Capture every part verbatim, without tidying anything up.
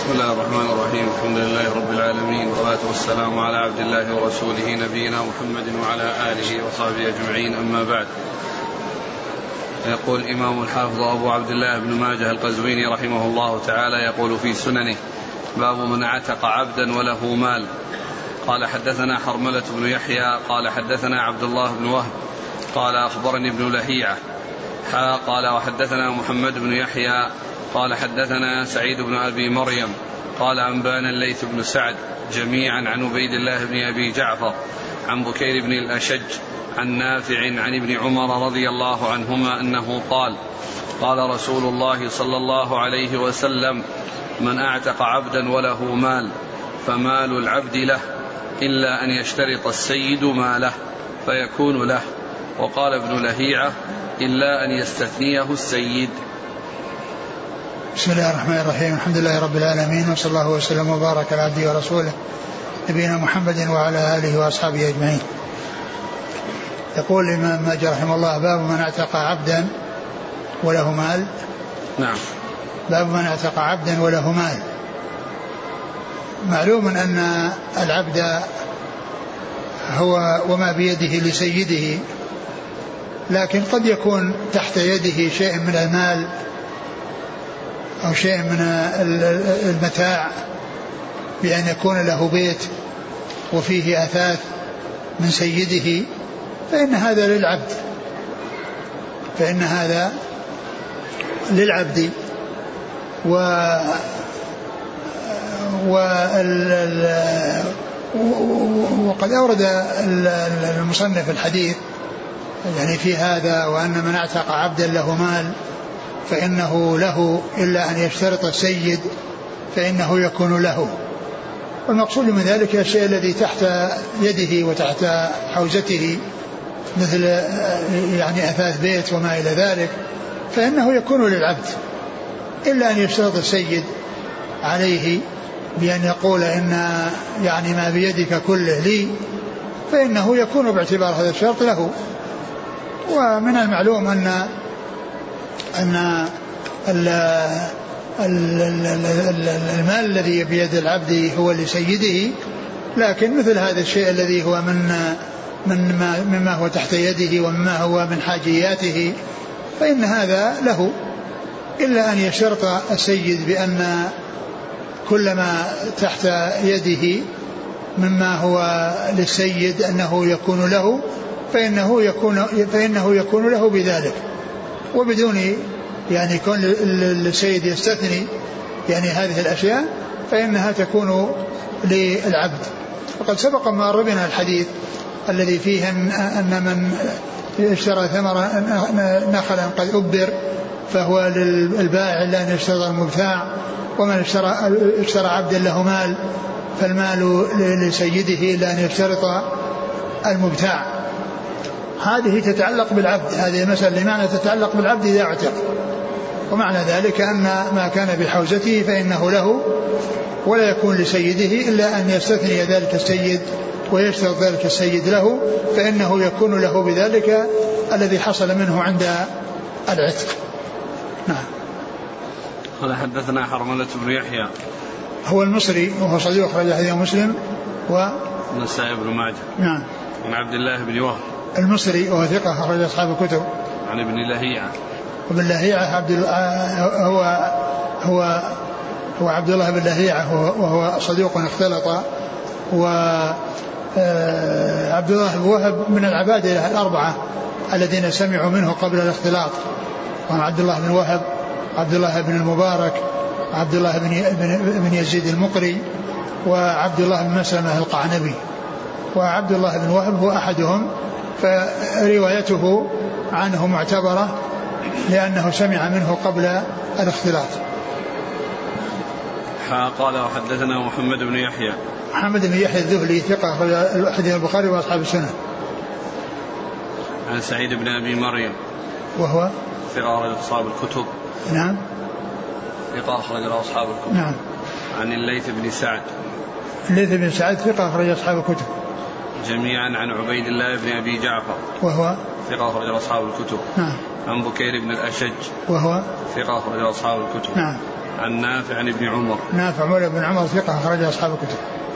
بسم الله الرحمن الرحيم. الحمد لله رب العالمين، والصلاة والسلام على عبد الله ورسوله نبينا محمد وعلى آله وصحبه أجمعين، أما بعد. يقول الإمام الحافظ أبو عبد الله بن ماجه القزويني رحمه الله تعالى يقول في سننه: باب من اعتق عبدا وله مال. قال حدثنا حرملة بن يحيى قال حدثنا عبد الله بن وهب قال أخبرني ابن لهيعة حا قال وحدثنا محمد بن يحيى قال حدثنا سعيد بن أبي مريم قال أنبانا الليث بن سعد جميعا عن عبيد الله بن أبي جعفر عن بكير بن الأشج عن نافع عن ابن عمر رضي الله عنهما أنه قال: قال رسول الله صلى الله عليه وسلم: من اعتق عبدا وله مال فمال العبد له إلا أن يشترط السيد ماله فيكون له. وقال ابن لهيعة: إلا أن يستثنيه السيد. بسم الله الرحمن الرحيم. الحمد لله رب العالمين، وصلى الله وسلم وبارك على عبده ورسوله نبينا محمد وعلى آله وأصحابه أجمعين. يقول الإمام ماجه رحمه الله: باب من اعتق عبدا وله مال. نعم. باب من اعتق عبدا وله مال. معلوم أن العبد هو وما بيده لسيده، لكن قد يكون تحت يده شيء من المال أو شيء من المتاع، بأن يكون له بيت وفيه أثاث من سيده، فإن هذا للعبد فإن هذا للعبد و وقد أورد المصنف الحديث يعني في هذا، وأن من اعتق عبدا له مال فإنه له إلا أن يشترط السيد فإنه يكون له. والمقصود من ذلك الشيء الذي تحت يده وتحت حوزته، مثل يعني أثاث بيت وما إلى ذلك، فإنه يكون للعبد إلا أن يشترط السيد عليه بأن يقول إن يعني ما بيدك كله لي، فإنه يكون باعتبار هذا الشرط له. ومن المعلوم أن أن المال الذي بيد العبد هو لسيده، لكن مثل هذا الشيء الذي هو من من ما مما هو تحت يده ومما هو من حاجياته فإن هذا له، إلا أن يشترط السيد بأن كل ما تحت يده مما هو للسيد أنه يكون له، فإنه يكون فإنه يكون له بذلك، وبدون يعني كون السيد يستثني يعني هذه الأشياء فإنها تكون للعبد. وقد سبق ما ربنا الحديث الذي فيه أن من اشترى ثمرة نخلا قد أبر فهو للبائع إلا أن يشترط المبتاع، ومن اشترى, اشترى عبدا له مال فالمال لسيده إلا أن يشترط المبتاع. هذه تتعلق بالعبد، هذه المسألة لمعنى تتعلق بالعبد إذا اعتق، ومعنى ذلك أن ما كان بحوزته فإنه له ولا يكون لسيده إلا أن يستثني ذلك السيد ويشترط ذلك السيد له، فإنه يكون له بذلك الذي حصل منه عند العتق. نعم. قال حدثنا حرملة بن يحيى هو المصري وهو صديق أخرج حديثه مسلم والنسائي بن ماجه. نعم. عن عبد الله بن وهب المصري وهو ثقة أخرج أصحاب الكتب. عن ابن لهيعة وابن لهيعة عبد هو هو هو عبد الله بن لهيعة وهو صديق اختلط. وعبد الله بن وهب من العبادة الأربعة الذين سمعوا منه قبل الاختلاط، وهم عبد الله بن وهب، عبد الله بن المبارك، عبد الله بن يزيد المقري، وعبد الله بن مسلمة القعنبي. وعبد الله بن وهب هو أحدهم، فروايته عنه معتبرة لأنه سمع منه قبل الاختلاط. قال وحدثنا محمد بن يحيى محمد بن يحيى الذهلي ثقة حديث البخاري وأصحاب السنة. عن سعيد بن أبي مريم وهو ثقة أخرج أصحاب الكتب. نعم. ثقة أخرج أصحاب الكتب. نعم. عن الليث بن سعد الليث بن سعد ثقة أخرج أصحاب الكتب جميعا عن عبيد الله بن أبي جعفر وهو ثقة أخرج أصحاب الكتب. نعم. عن بكير بن الأشج وهو ثقة أخرج أصحاب الكتب. نعم. عن نافع عن ابن عمر. نافع مولى ابن عمر ثقة أخرج أصحاب الكتب.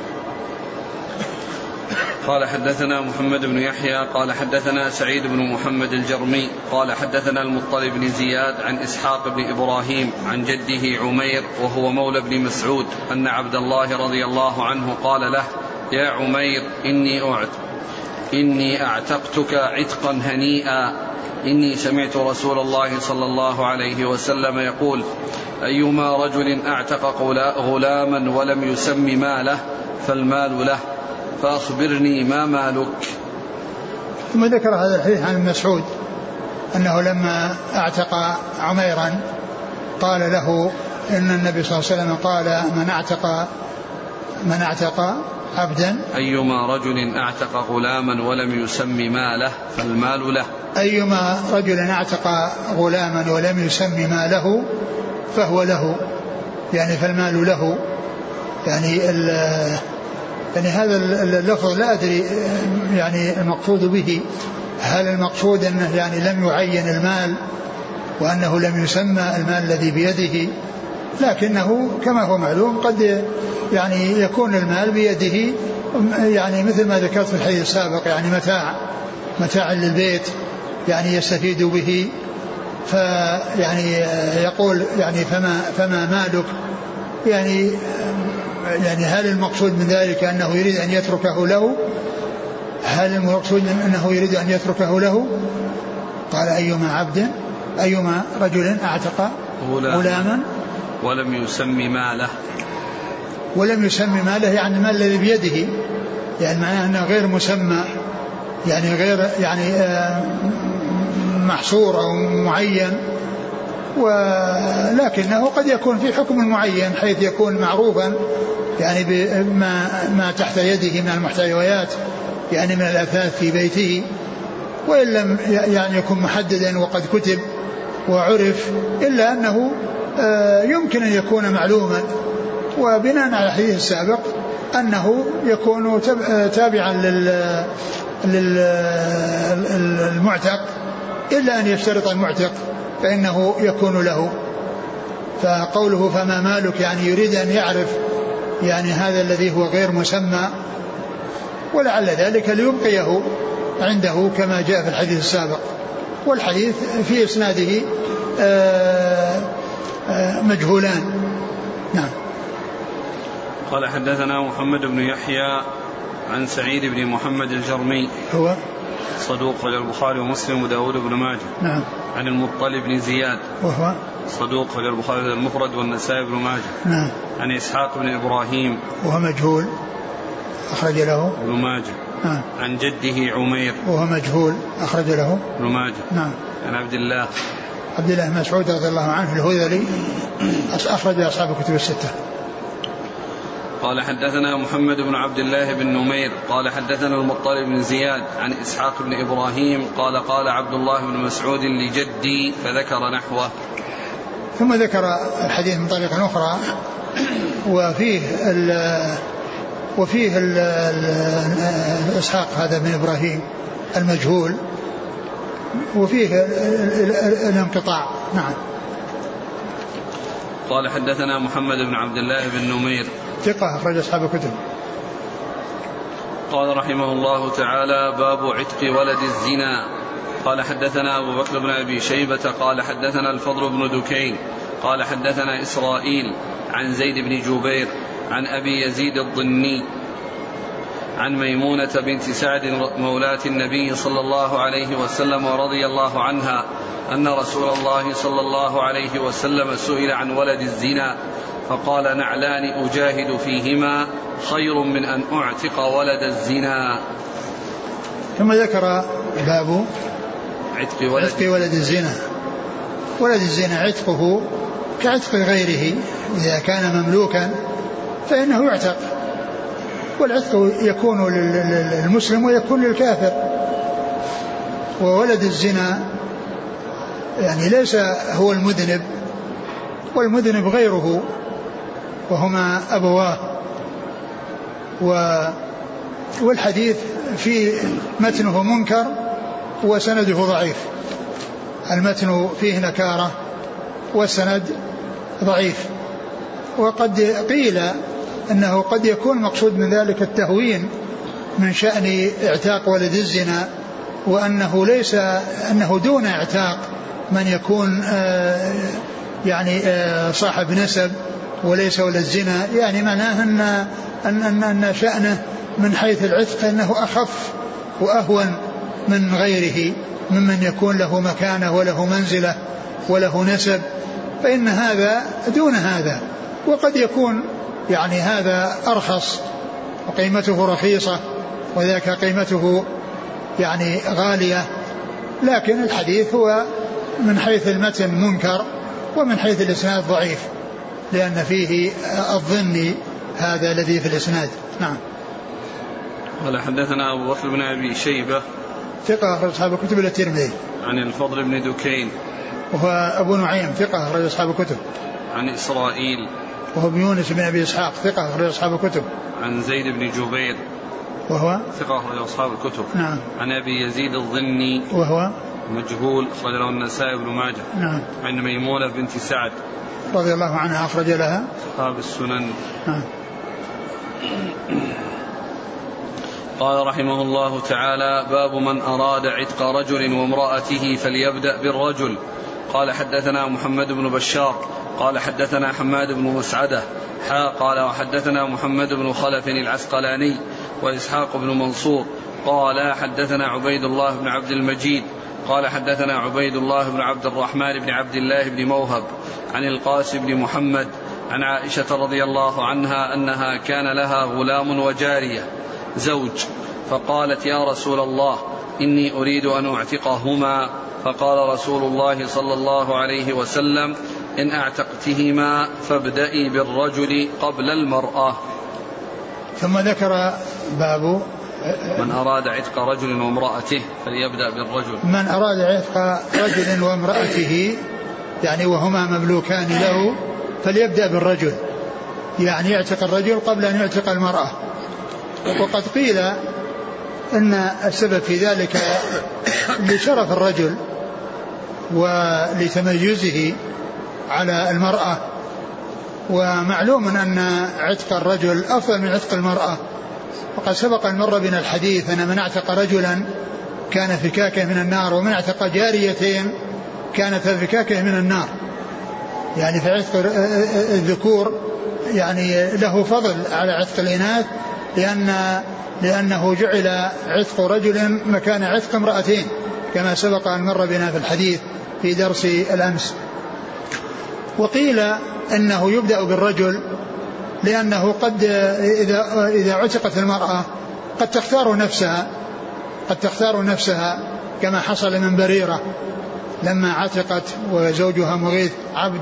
قال حدثنا محمد بن يحيى قال حدثنا سعيد بن محمد الجرمي قال حدثنا المطلب بن زياد عن إسحاق بن إبراهيم عن جده عمير وهو مولى بن مسعود أن عبد الله رضي الله عنه قال له: يا عمير إني أعت إني أعتقتك عتقا هنيئا، إني سمعت رسول الله صلى الله عليه وسلم يقول: أيما رجل أعتق غلاما ولم يسم ماله فالمال له، فأخبرني ما مالك. ثم ذكر هذا الحديث عن مسعود أنه لما أعتق عميرا قال له إن النبي صلى الله عليه وسلم قال: من أعتق من أعتق عبدا أيما رجل أعتق غلاما ولم يسم ماله فالمال له. أيما رجل أعتق غلاما ولم يسم ماله فهو له، يعني فالمال له. يعني يعني هذا اللفظ لا أدري يعني المقصود به، هل المقصود أنه يعني لم يعين المال وأنه لم يسمى المال الذي بيده، لكنه كما هو معلوم قد يعني يكون المال بيده، يعني مثل ما ذكرت في الحديث السابق، يعني متاع متاع للبيت يعني يستفيد به، فيعني يقول يعني فما فما مالك، يعني يعني هل المقصود من ذلك أنه يريد أن يتركه له؟ هل المقصود أنه يريد أن يتركه له؟ قال: أيما عبد أيما رجل أعتق غلاما ولم يسم ماله ولم يسم ماله يعني المال الذي بيده، يعني معناه أنه غير مسمى، يعني غير يعني محصور أو معين، ولكنه قد يكون في حكم معين حيث يكون معروفا يعني بما ما تحت يده من المحتويات، يعني من الأثاث في بيته، وإن لم يعني يكون محددا وقد كتب وعرف، إلا أنه يمكن أن يكون معلوما. وبناء على الحديث السابق أنه يكون تابعا للمعتق، إلا أن يشترط المعتق فإنه يكون له. فقوله فما مالك يعني يريد أن يعرف يعني هذا الذي هو غير مسمى، ولعل ذلك ليبقيه عنده كما جاء في الحديث السابق. والحديث في إسناده مجهولان. نعم. قال حدثنا محمد بن يحيى عن سعيد بن محمد الجرمي هو صدوق خرج البخاري ومسلم وداود بن ماجه. نعم. عن المطلب بن زياد وهو صدوق خرج البخاري المفرد والنسائي بن ماجه. نعم. عن إسحاق بن إبراهيم وهو مجهول أخرج له ابن ماجه. نعم. عن جده عمير وهو مجهول أخرج له ابن ماجه. نعم. عن عبد الله عبد الله مسعود رضي الله عنه الهذلي أخرج أصحاب الكتب الستة. قال حدثنا محمد بن عبد الله بن نمير قال حدثنا المطلب بن زياد عن إسحاق بن إبراهيم قال قال عبد الله بن مسعود لجدي فذكر نحوه. ثم ذكر الحديث من طريقة أخرى وفيه ال وفيه ال إسحاق هذا بن إبراهيم المجهول وفيه الانقطاع. نعم. قال حدثنا محمد بن عبد الله بن نمير ثقة أخرج أصحاب الكتب. قال رحمه الله تعالى باب عتق ولد الزنا. قال حدثنا أبو بكر بن أبي شيبة قال حدثنا الفضل بن دكين قال حدثنا إسرائيل عن زيد بن جبير عن أبي يزيد الضني عن ميمونة بنت سعد مولاة النبي صلى الله عليه وسلم ورضي الله عنها أن رسول الله صلى الله عليه وسلم سئل عن ولد الزنا فقال نعلان أجاهد فيهما خير من أن أعتق ولد الزنا. ثم ذكر باب عتق ولد, عتق ولد الزنا. ولد الزنا عتقه كعتق غيره إذا كان مملوكا فإنه يعتق، والعتق يكون للمسلم ويكون للكافر. وولد الزنا يعني ليس هو المذنب، والمذنب غيره وهما أبواه. والحديث في متنه منكر وسنده ضعيف، المتن فيه نكارة والسند ضعيف. وقد قيل أنه قد يكون مقصود من ذلك التهوين من شأن اعتاق ولد الزنا، وأنه ليس أنه دون اعتاق من يكون آه يعني آه صاحب نسب وليس ولد الزنا، يعني معناه أن, أن, أن, أن شأنه من حيث العتق أنه أخف وأهون من غيره ممن يكون له مكانة وله منزلة وله نسب، فإن هذا دون هذا. وقد يكون يعني هذا أرخص وقيمته رخيصة وذاك قيمته يعني غالية، لكن الحديث هو من حيث المتن منكر ومن حيث الإسناد ضعيف، لأن فيه الظن هذا الذي في الإسناد. نعم. قال حدثنا أبو بكر بن أبي شيبة ثقة أخرج أصحاب الكتب إلا الترمذي. عن الفضل بن دكين وهو أبو نعيم ثقة أخرج أصحاب الكتب. عن إسرائيل وهو ابن يونس بن أبي إسحاق ثقة أخرج أصحاب الكتب. عن زيد بن جبير وهو ثقة أخرج أصحاب الكتب. نعم. عن أبي يزيد الظني وهو مجهول أخرج له النسائي بن ماجه. نعم. عن ميمونة بنت سعد رضي الله عنها أخرج لها أصحاب السنن. نعم. قال رحمه الله تعالى: باب من أراد عتق رجل وامرأته فليبدأ بالرجل. قال حدثنا محمد بن بشار قال حدثنا حماد بن مسعدة حا قال وحدثنا محمد بن خلف العسقلاني وإسحاق بن منصور قال حدثنا عبيد الله بن عبد المجيد قال حدثنا عبيد الله بن عبد الرحمن بن عبد الله بن موهب عن القاسم بن محمد عن عائشة رضي الله عنها أنها كان لها غلام وجارية زوج، فقالت: يا رسول الله إني أريد أن أعتقهما، فقال رسول الله صلى الله عليه وسلم: إن أعتقتهما فابدئي بالرجل قبل المرأة. ثم ذكر باب من أراد عتق رجل وامرأته فليبدأ بالرجل. من أراد عتق رجل وامرأته يعني وهما مملوكان له فليبدأ بالرجل، يعني يعتق الرجل قبل أن يعتق المرأة. وقد قيل إن السبب في ذلك لشرف الرجل ولتميزه على المرأة، ومعلوم أن عتق الرجل أفضل من عتق المرأة. وقد سبق أن مر بنا الحديث أن من اعتق رجلا كان فكاكه من النار، ومن اعتق جاريتين كانت فكاكه من النار. يعني فعتق الذكور يعني له فضل على عتق الإناث، لأن لأنه جعل عتق رجل مكان عتق امرأتين كما سبق أن مر بنا في الحديث في درس الأمس. وقيل أنه يبدأ بالرجل لأنه قد إذا, إذا عتقت المرأة قد تختار نفسها قد تختار نفسها كما حصل من بريرة لما عتقت وزوجها مغيث عبد،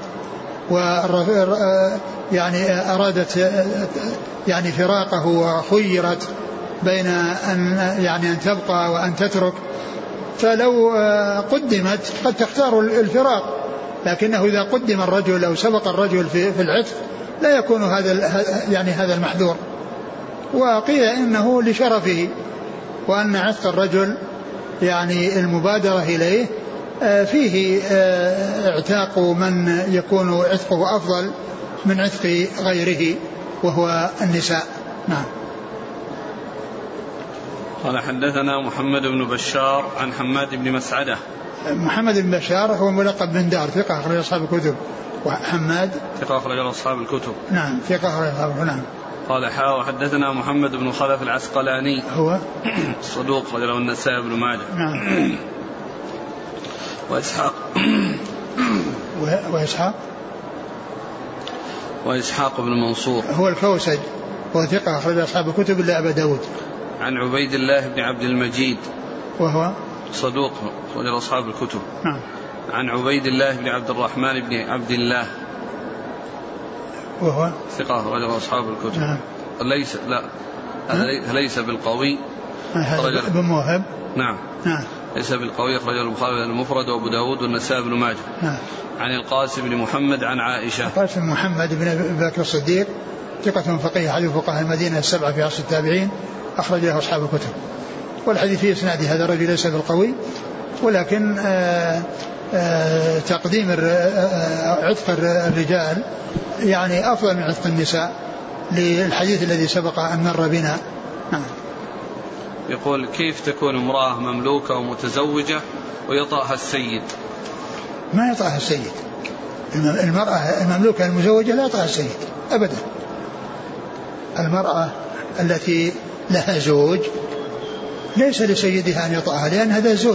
يعني أرادت يعني فراقه وخيرت بين أن يعني أن تبقى وأن تترك، فلو قدمت قد تختار الفراق، لكنه إذا قدم الرجل أو سبق الرجل في في العتق لا يكون هذا يعني هذا المحذور. وقيل إنه لشرفه، وأن عتق الرجل يعني المبادرة إليه فيه اعتاق من يكون عتقه أفضل من عتق غيره وهو النساء. نعم. قال حدثنا محمد بن بشار عن حماد بن مسعدة. محمد بن بشار هو ملقب بن دار ثقة أخرج أصحاب الكتب، وحماد ثقة أخرج أصحاب الكتب. نعم ثقة أخرج أصحاب الكتب. نعم. قال حا وحدثنا محمد بن خلف العسقلاني هو صدوق أخرج له النسائي بن ماجه. نعم. وإسحاق وإسحاق وإسحاق بن منصور هو الكوسج وهو ثقة أخرج أصحاب الكتب إلا أبا داود. عن عبيد الله بن عبد المجيد وهو صدوق أخرج أصحاب الكتب. نعم. عن عبيد الله بن عبد الرحمن بن عبد الله وهو ثقة أخرج أصحاب الكتب. نعم. ليس لا نعم. ليس بالقوي بن موهب. نعم. نعم. ليس بالقوي أخرجه البخاري المفرد وأبو داود والنسائي بن ماجه. نعم. عن القاسم بن محمد عن عائشة. القاسم محمد بن أبي بكر الصديق ثقة فقيه حديث فقهاء المدينة السبعة في عصر التابعين أخرج له أصحاب الكتب. والحديث في إسناد هذا الرجل ليس بالقوي، ولكن آآ تقديم عتق الرجال يعني أفضل من عتق النساء للحديث الذي سبق أن مر بنا. يقول كيف تكون امرأة مملوكة ومتزوجة ويطأها السيد؟ ما يطأها السيد. المرأة المملوكة المزوجة لا يطأها السيد أبدا. المرأة التي لها زوج ليس لسيدها أن يطأها لأن هذا زوج،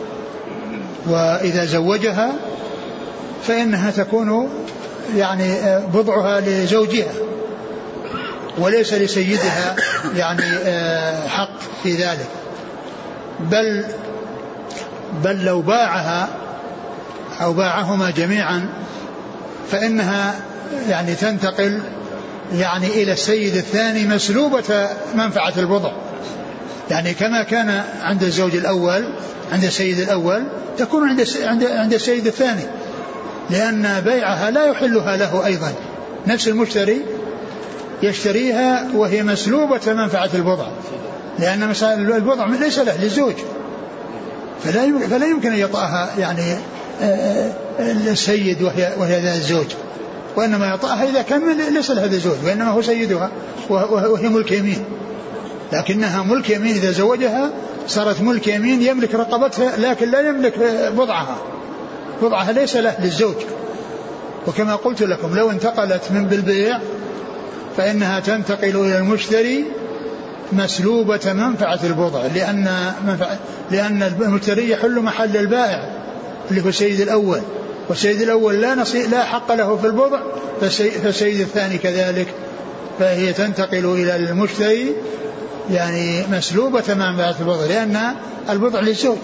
وإذا زوجها فإنها تكون يعني بضعها لزوجها وليس لسيدها يعني حق في ذلك. بل بل لو باعها أو باعهما جميعا فإنها يعني تنتقل يعني إلى السيد الثاني مسلوبة منفعة البضع، يعني كما كان عند الزوج الأول عند السيد الأول تكون عند عند عند السيد الثاني، لأن بيعها لا يحلها له أيضا. نفس المشتري يشتريها وهي مسلوبة منفعة البضع، لأن البضع ليس له للزوج، فلا فلا يمكن أن يطأها يعني السيد وهي وهي ذا الزوج، وإنما يطأها إذا كان ليس لها ذا زوج وإنما هو سيدها وهي ملك يمين. لكنها ملك يمين إذا زوجها صارت ملك يمين يملك رقبتها لكن لا يملك بضعها، بضعها ليس له للزوج. وكما قلت لكم لو انتقلت من بالبيع فإنها تنتقل إلى المشتري مسلوبة منفعة البضع، لأن منفعة لأن المشتري يحل محل البائع اللي هو السيد الأول، والسيد الأول لا نصي لا حق له في البضع، فالسيد الثاني كذلك، فهي تنتقل إلى المشتري يعني مسلوبة منفعة البضع لأن البضع للزوج.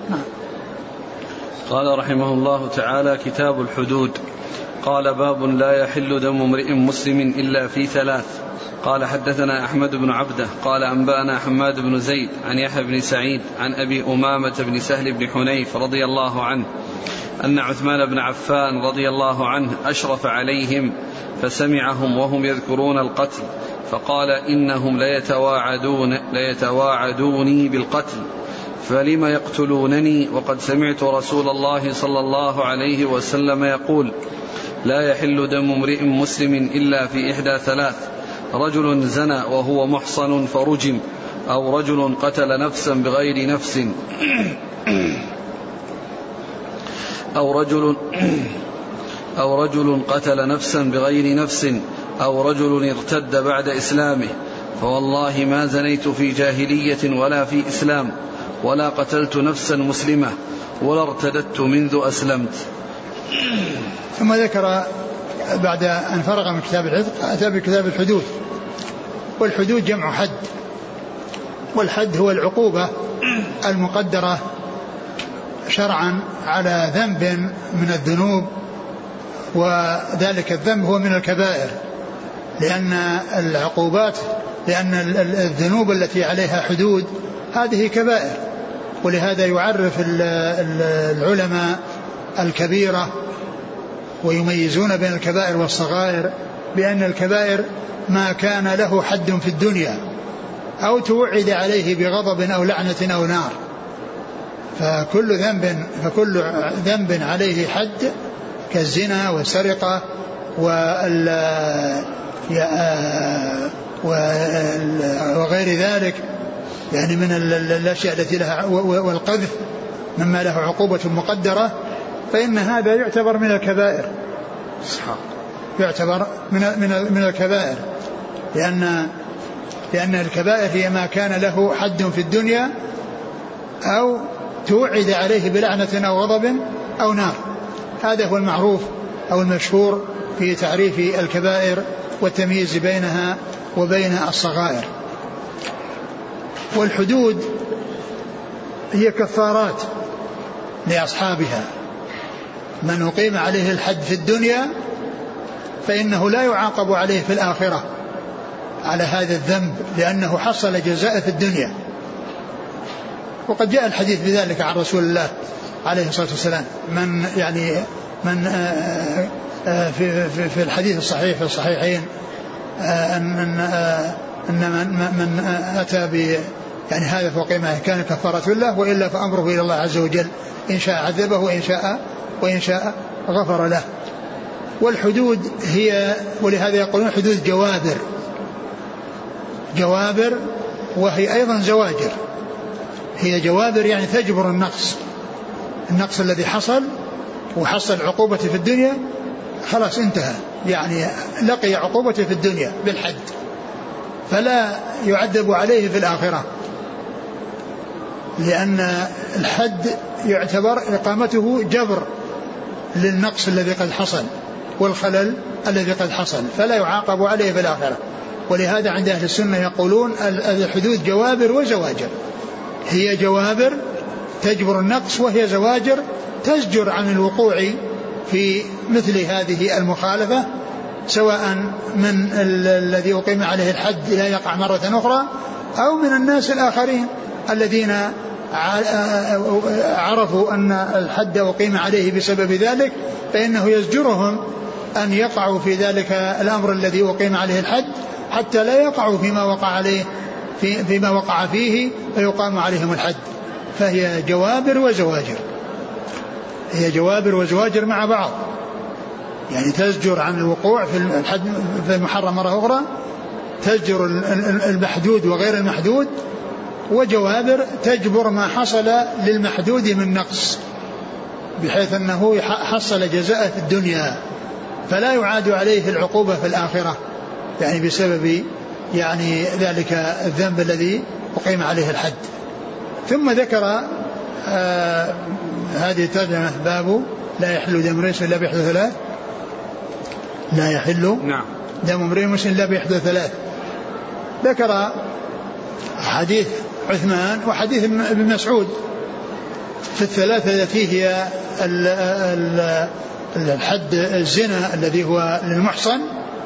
قال رحمه الله تعالى: كتاب الحدود. قال: باب لا يحل دم امرئ مسلم إلا في ثلاث. قال: حدثنا أحمد بن عبده قال أنبأنا حماد بن زيد عن يحيى بن سعيد عن أبي أمامة بن سهل بن حنيف رضي الله عنه أن عثمان بن عفان رضي الله عنه أشرف عليهم فسمعهم وهم يذكرون القتل فقال: إنهم ليتواعدون ليتواعدوني بالقتل فلم يقتلونني وقد سمعت رسول الله صلى الله عليه وسلم يقول: لا يحل دم امرئ مسلم إلا في إحدى ثلاث: رجل زنى وهو محصن فرجم، أو رجل قتل نفسا بغير نفس، أو رجل أو رجل قتل نفسا بغير نفس، أو رجل ارتد بعد إسلامه. فوالله ما زنيت في جاهلية ولا في إسلام، ولا قتلت نفسا مسلمة، ولا ارتدت منذ أسلمت. ثم ذكر بعد أن فرغ من كتاب العتق أتى بكتاب الحدود. والحدود جمع حد، والحد هو العقوبة المقدرة شرعا على ذنب من الذنوب، وذلك الذنب هو من الكبائر، لأن العقوبات لأن الذنوب التي عليها حدود هذه كبائر. ولهذا يعرف العلماء الكبيرة ويميزون بين الكبائر والصغائر بأن الكبائر ما كان له حد في الدنيا أو توعد عليه بغضب أو لعنة أو نار، فكل ذنب فكل ذنب عليه حد كالزنا والسرقة وغير ذلك، يعني من الأشياء التي لها والقذف مما له عقوبة مقدرة، فإن هذا يعتبر من الكبائر، يعتبر من من من الكبائر، لأن لأن الكبائر هي ما كان له حد في الدنيا أو توعد عليه بلعنة أو غضب أو نار. هذا هو المعروف أو المشهور في تعريف الكبائر والتمييز بينها وبين الصغائر. والحدود هي كفارات لأصحابها، من أقيم عليه الحد في الدنيا فإنه لا يعاقب عليه في الآخرة على هذا الذنب، لأنه حصل جزاء في الدنيا. وقد جاء الحديث بذلك عن رسول الله عليه الصلاة والسلام، من يعني من في في الحديث الصحيح في الصحيحين أن أن من من أتى يعني هذا فوقما كان كفارة له، وإلا فأمره إلى الله عز وجل، إن شاء عذبه وإن شاء وإن شاء غفر له. والحدود هي، ولهذا يقولون حدود جوابر، جوابر وهي أيضا زواجر. هي جوابر يعني تجبر النقص، النقص الذي حصل وحصل عقوبة في الدنيا خلاص انتهى، يعني لقي عقوبته في الدنيا بالحد فلا يعذب عليه في الآخرة، لأن الحد يعتبر إقامته جبر للنقص الذي قد حصل والخلل الذي قد حصل، فلا يعاقب عليه في الآخرة. ولهذا عند أهل السنة يقولون الحدود جوابر وزواجر. هي جوابر تجبر النقص، وهي زواجر تزجر عن الوقوع في مثل هذه المخالفة، سواء من الذي أقيم عليه الحد لا يقع مرة أخرى، أو من الناس الآخرين الذين عرفوا أن الحد أقيم عليه بسبب ذلك، فإنه يزجرهم أن يقعوا في ذلك الأمر الذي أقيم عليه الحد، حتى لا يقعوا فيما وقع عليه في فيما وقع فيه فيقام عليهم الحد. فهي جوابر وزواجر، هي جوابر وزواجر مع بعض، يعني تزجر عن الوقوع في الحد في المحرم مرة أخرى، تزجر المحدود وغير المحدود، وجوابر تجبر ما حصل للمحدود من نقص، بحيث أنه حصل جزاء في الدنيا فلا يعاد عليه العقوبة في الآخرة، يعني بسبب يعني ذلك الذنب الذي أقيم عليه الحد. ثم ذكر آه هذه الترجمة: باب لا يحل دم امرئ إلا بإحدى ثلاث. لا يحل نعم. دم امرئ مسلم إلا بإحدى ثلاث. ذكر حديث عثمان وحديث ابن مسعود في الثلاثة التي هي الحد الزنا الذي هو للمحصن،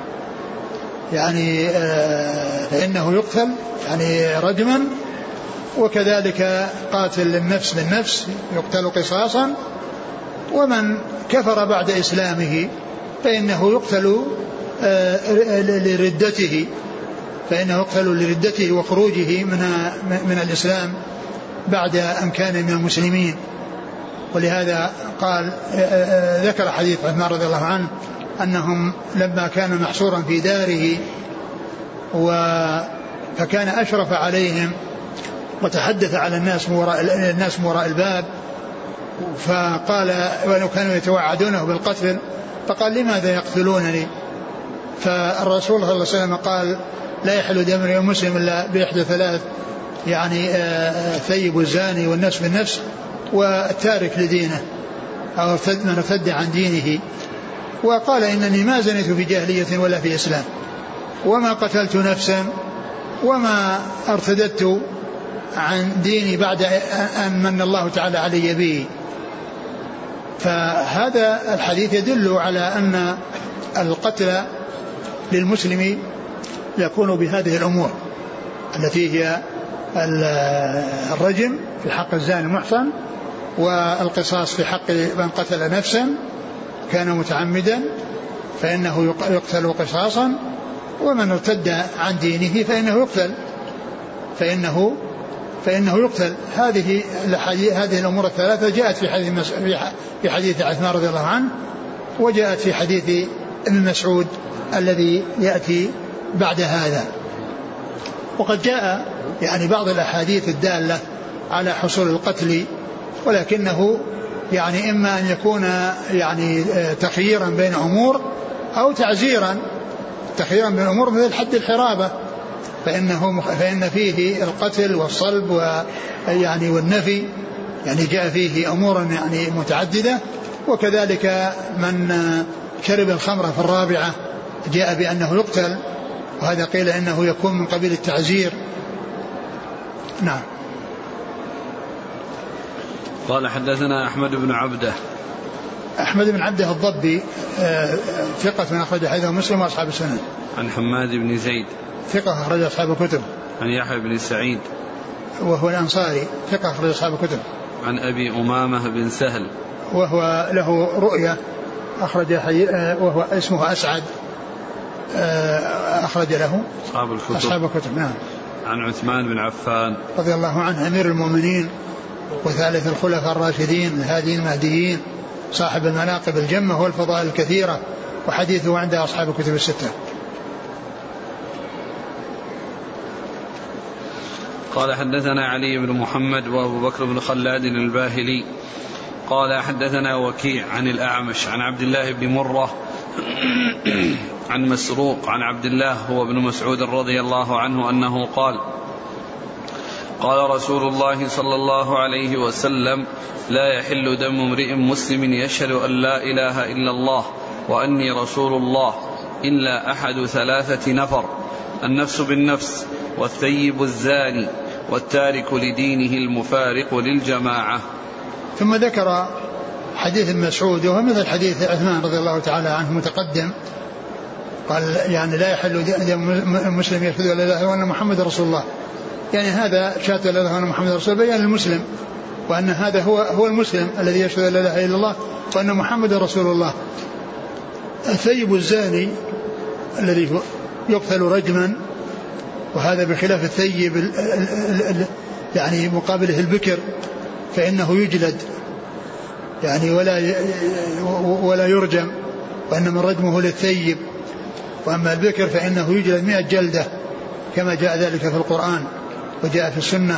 يعني فإنه يقتل يعني رجما، وكذلك قاتل النفس بالنفس يقتل قصاصا، ومن كفر بعد إسلامه فإنه يقتل لردته فإنه يقتل لردته وخروجه من من الإسلام بعد أن كان من المسلمين. ولهذا قال ذكر حديث عثمان رضي الله عنه أنهم لما كان محصورا في داره فكان أشرف عليهم وتحدث على الناس من وراء الناس من وراء الباب، فقال ولو كانوا يتوعدونه بالقتل فقال: لماذا يقتلونني؟ فالرسول صلى الله عليه وسلم قال: لا يحل دم امرئ مسلم إلا بإحدى ثلاث، يعني ثيب الزاني والنفس بالنفس والتارك لدينه أو من ارتد عن دينه. وقال: إنني ما زنيت في جاهلية ولا في إسلام، وما قتلت نفسا، وما ارتدت عن ديني بعد أن من الله تعالى علي به. فهذا الحديث يدل على أن القتل للمسلم يكون بهذه الأمور التي هي الرجم في حق الزاني المحصن، والقصاص في حق من قتل نفسا كان متعمدا فإنه يقتل قصاصا، ومن ارتد عن دينه فإنه يقتل فإنه فإنه يقتل. هذه هذه الأمور الثلاثة جاءت في حديث في حديث عثمان رضي الله عنه، وجاءت في حديث ابن مسعود الذي يأتي بعد هذا. وقد جاء يعني بعض الأحاديث الدالة على حصول القتل، ولكنه يعني إما أن يكون يعني تخييرا بين أمور أو تعزيرا. تخييرا بين أمور مثل حد الحرابة، فإنه فإن فيه القتل والصلب ويعني والنفي، يعني جاء فيه أمور يعني متعددة. وكذلك من شرب الخمر في الرابعة جاء بأنه يقتل، وهذا قيل إنه يكون من قبيل التعزير. نعم. قال: حدثنا أحمد بن عبده. أحمد بن عبده الضبي ثقة من أخرج حديثه مسلم وأصحاب السنن. عن حماد بن زيد ثقة أخرج أصحاب الكتب. عن يحيى بن سعيد وهو الأنصاري ثقة أخرج أصحاب الكتب. عن أبي أمامة بن سهل وهو له رؤية أخرج حي... وهو اسمه أسعد أخرج له أصحاب الكتب. أصحاب الكتب. نعم. عن عثمان بن عفان رضي الله عنه أمير المؤمنين وثالث الخلفاء الراشدين الهاديين المهديين صاحب المناقب الجمة والفضائل الكثيرة، وحديثه عند أصحاب الكتب الستة. قال حدثنا علي بن محمد وأبو بكر بن خلاد الباهلي قال حدثنا وكيع عن الأعمش عن عبد الله بن مرة عن مسروق عن عبد الله هو ابن مسعود رضي الله عنه أنه قال قال رسول الله صلى الله عليه وسلم لا يحل دم امرئ مسلم يشهد أن لا إله إلا الله وأني رسول الله إلا أحد ثلاثة نفر: النفس بالنفس، والثيب الزاني، والتارك لدينه المفارق للجماعة. ثم ذكر حديث ابن مسعود وهو مثل حديث عثمان رضي الله تعالى عنه متقدم، قال يعني لا يحل دم مسلم يشهد أن لا إله إلا الله وأن محمد رسول الله، يعني هذا شهادة لا إله إلا الله وأن محمد رسول الله بيان المسلم، وأن هذا هو هو المسلم الذي يشهد أن لا إله إلا الله وأن محمد رسول الله. الثيب الزاني الذي يقتل رجما، وهذا بخلاف الثيب يعني مقابله البكر فإنه يجلد يعني ولا ولا يرجم، وإنما رجمه للثيب، وأما البكر فإنه يجلد مئة جلدة كما جاء ذلك في القرآن وجاء في السنة.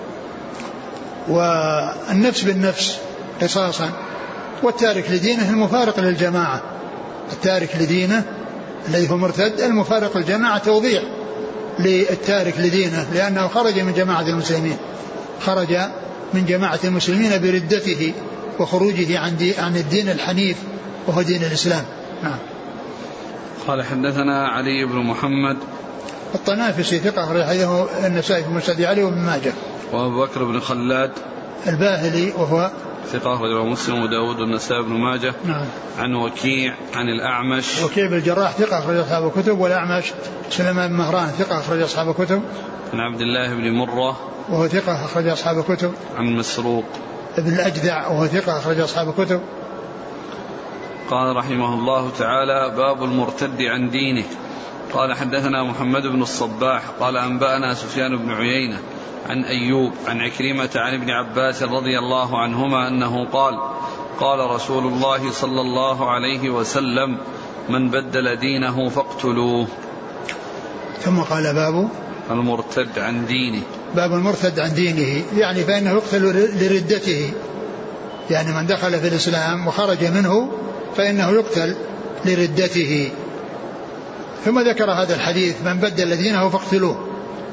والنفس بالنفس قصاصا، والتارك لدينه المفارق للجماعة، التارك لدينه الذي هو مرتد المفارق للجماعة توضيح للتارك لدينه، لأنه خرج من جماعة المسلمين، خرج من جماعة المسلمين بردته وخروجه عن, عن الدين الحنيف وهو دين الإسلام. نعم. قال حدثنا علي بن محمد الطنافسي ثقة أخرج حديثه النسائي في مسند علي وابن ماجه. وأبو بكر بن خلاد الباهلي وهو ثقة أخرجه مسلم وداود والنسائي وابن ماجه. نعم. عن وكيع عن الأعمش وكيع بن الجراح ثقة أخرج أصحاب الكتب، والأعمش سليمان بن مهران ثقة أخرج أصحاب الكتب. عن عبد الله بن مرة وهو ثقة أخرج أصحاب الكتب. عن مسروق ابن الأجدع وهو ثقة أخرج أصحاب الكتب. قال رحمه الله تعالى: باب المرتد عن دينه. قال حدثنا محمد بن الصباح قال أنبأنا سفيان بن عيينة عن أيوب عن عكرمة عن ابن عباس رضي الله عنهما أنه قال: قال رسول الله صلى الله عليه وسلم: من بدل دينه فاقتلوه. ثم قال: باب المرتد عن دينه. باب المرتد عن دينه، يعني فإنه يقتل لردته، يعني من دخل في الإسلام وخرج منه فإنه يقتل لردته. ثم ذكر هذا الحديث: من بدل دينه فاقتلوه،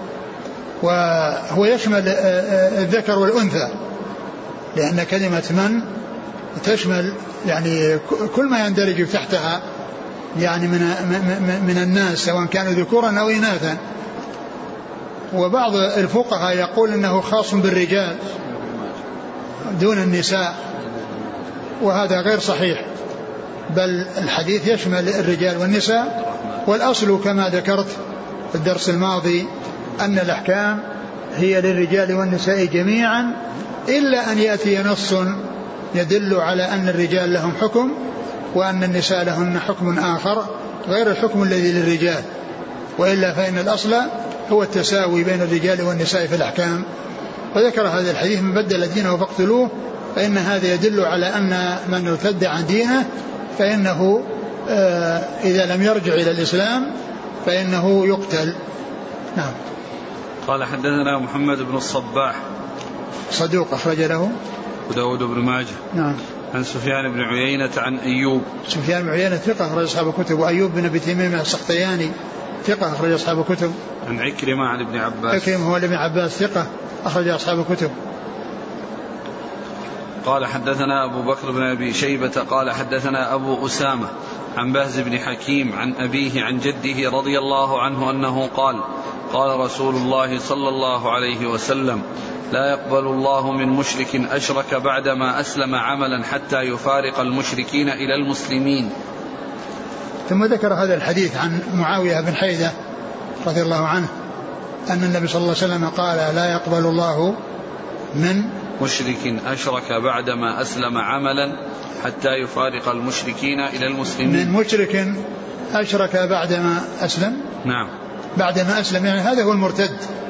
وهو يشمل الذكر والأنثى، لأن كلمة من تشمل يعني كل ما يندرج تحتها يعني من من الناس سواء كانوا ذكورا أو إناثا. وبعض الفقهاء يقول إنه خاص بالرجال دون النساء، وهذا غير صحيح، بل الحديث يشمل الرجال والنساء. والأصل كما ذكرت في الدرس الماضي أن الأحكام هي للرجال والنساء جميعا، إلا أن يأتي نص يدل على أن الرجال لهم حكم وأن النساء لهن حكم آخر غير الحكم الذي للرجال، وإلا فإن الأصل هو التساوي بين الرجال والنساء في الأحكام. وذكر هذا الحديث: من بدل دينه فاقتلوه، فإن هذا يدل على أن من ارتد عن دينه فإنه آه إذا لم يرجع إلى الإسلام فإنه يقتل. نعم. قال حدثنا محمد بن الصباح صدوق أخرج له وداود بن ماجه. نعم. عن سفيان بن عيينة عن أيوب. سفيان بن عيينة ثقة أخرج أصحاب الكتب، وأيوب بن أبي تميم السختياني ثقة أخرج أصحاب الكتب. عن عكرمة عن ابن عباس. عكرمة هو ابن عباس ثقة أخرج أصحاب الكتب. قال حدثنا أبو بكر بن أبي شيبة قال حدثنا أبو أسامة عن بهز بن حكيم عن أبيه عن جده رضي الله عنه أنه قال: قال رسول الله صلى الله عليه وسلم: لا يقبل الله من مشرك أشرك بعدما أسلم عملا حتى يفارق المشركين إلى المسلمين. ثم ذكر هذا الحديث عن معاوية بن حيدة رضي الله عنه أن النبي صلى الله عليه وسلم قال: لا يقبل الله من مشرك أشرك بعدما أسلم عملا حتى يفارق المشركين إلى المسلمين. من مشرك أشرك بعدما أسلم. نعم. بعدما أسلم يعني هذا هو المرتد،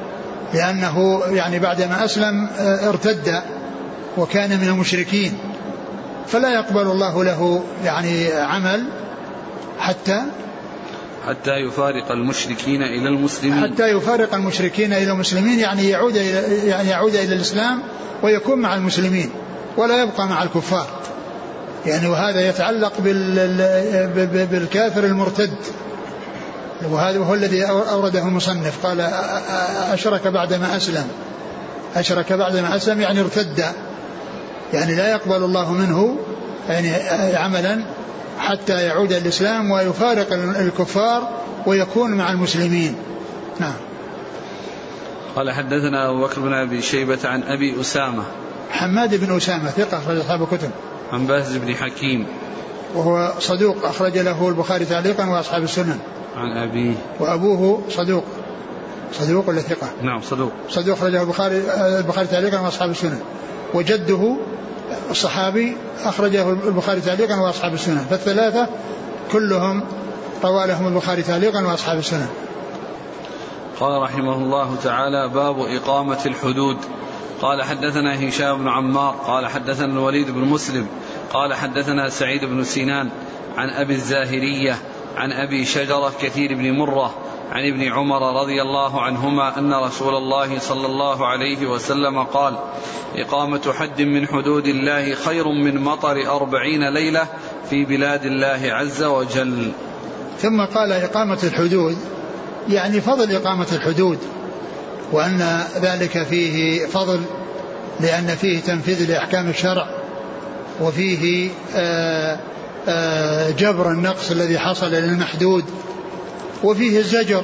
لأنه يعني بعدما أسلم ارتد وكان من المشركين، فلا يقبل الله له يعني عمل حتى حتى يفارق المشركين إلى المسلمين حتى يفارق المشركين إلى المسلمين، يعني يعود إلى يعني يعود إلى الإسلام ويكون مع المسلمين ولا يبقى مع الكفار يعني. وهذا يتعلق بالكافر المرتد، وهذا هو الذي أورده المصنف، قال أشرك بعدما أسلم، أشرك بعدما أسلم يعني ارتد، يعني لا يقبل الله منه يعني عملا حتى يعود الإسلام ويفارق الكفار ويكون مع المسلمين. نعم. قال حدثنا أبو بكر بن أبي شيبة عن أبي أسامة حماد بن أسامة ثقة أخرج أصحاب الكتب. عن باز بن حكيم وهو صدوق أخرج له البخاري تعليقا وأصحاب السنن. عن أبيه وأبوه صدوق صدوق ولا ثقة؟ نعم صدوق صدوق أخرجه البخاري البخاري تعليقا وأصحاب السنن. وجده الصحابي أخرجه البخاري تعليقا وأصحاب السنن، فالثلاثة كلهم روى لهم البخاري تعليقا وأصحاب السنن. قال رحمه الله تعالى: باب إقامة الحدود. قال حدثنا هشام بن عمار قال حدثنا الوليد بن مسلم قال حدثنا سعيد بن سنان عن أبي الزاهرية عن أبي شجرة كثير بن مرة عن ابن عمر رضي الله عنهما أن رسول الله صلى الله عليه وسلم قال: إقامة حد من حدود الله خير من مطر أربعين ليلة في بلاد الله عز وجل. ثم قال: إقامة الحدود يعني فضل إقامة الحدود، وأن ذلك فيه فضل لأن فيه تنفيذ لأحكام الشرع، وفيه آآ آآ جبر النقص الذي حصل للمحدود، وفيه الزجر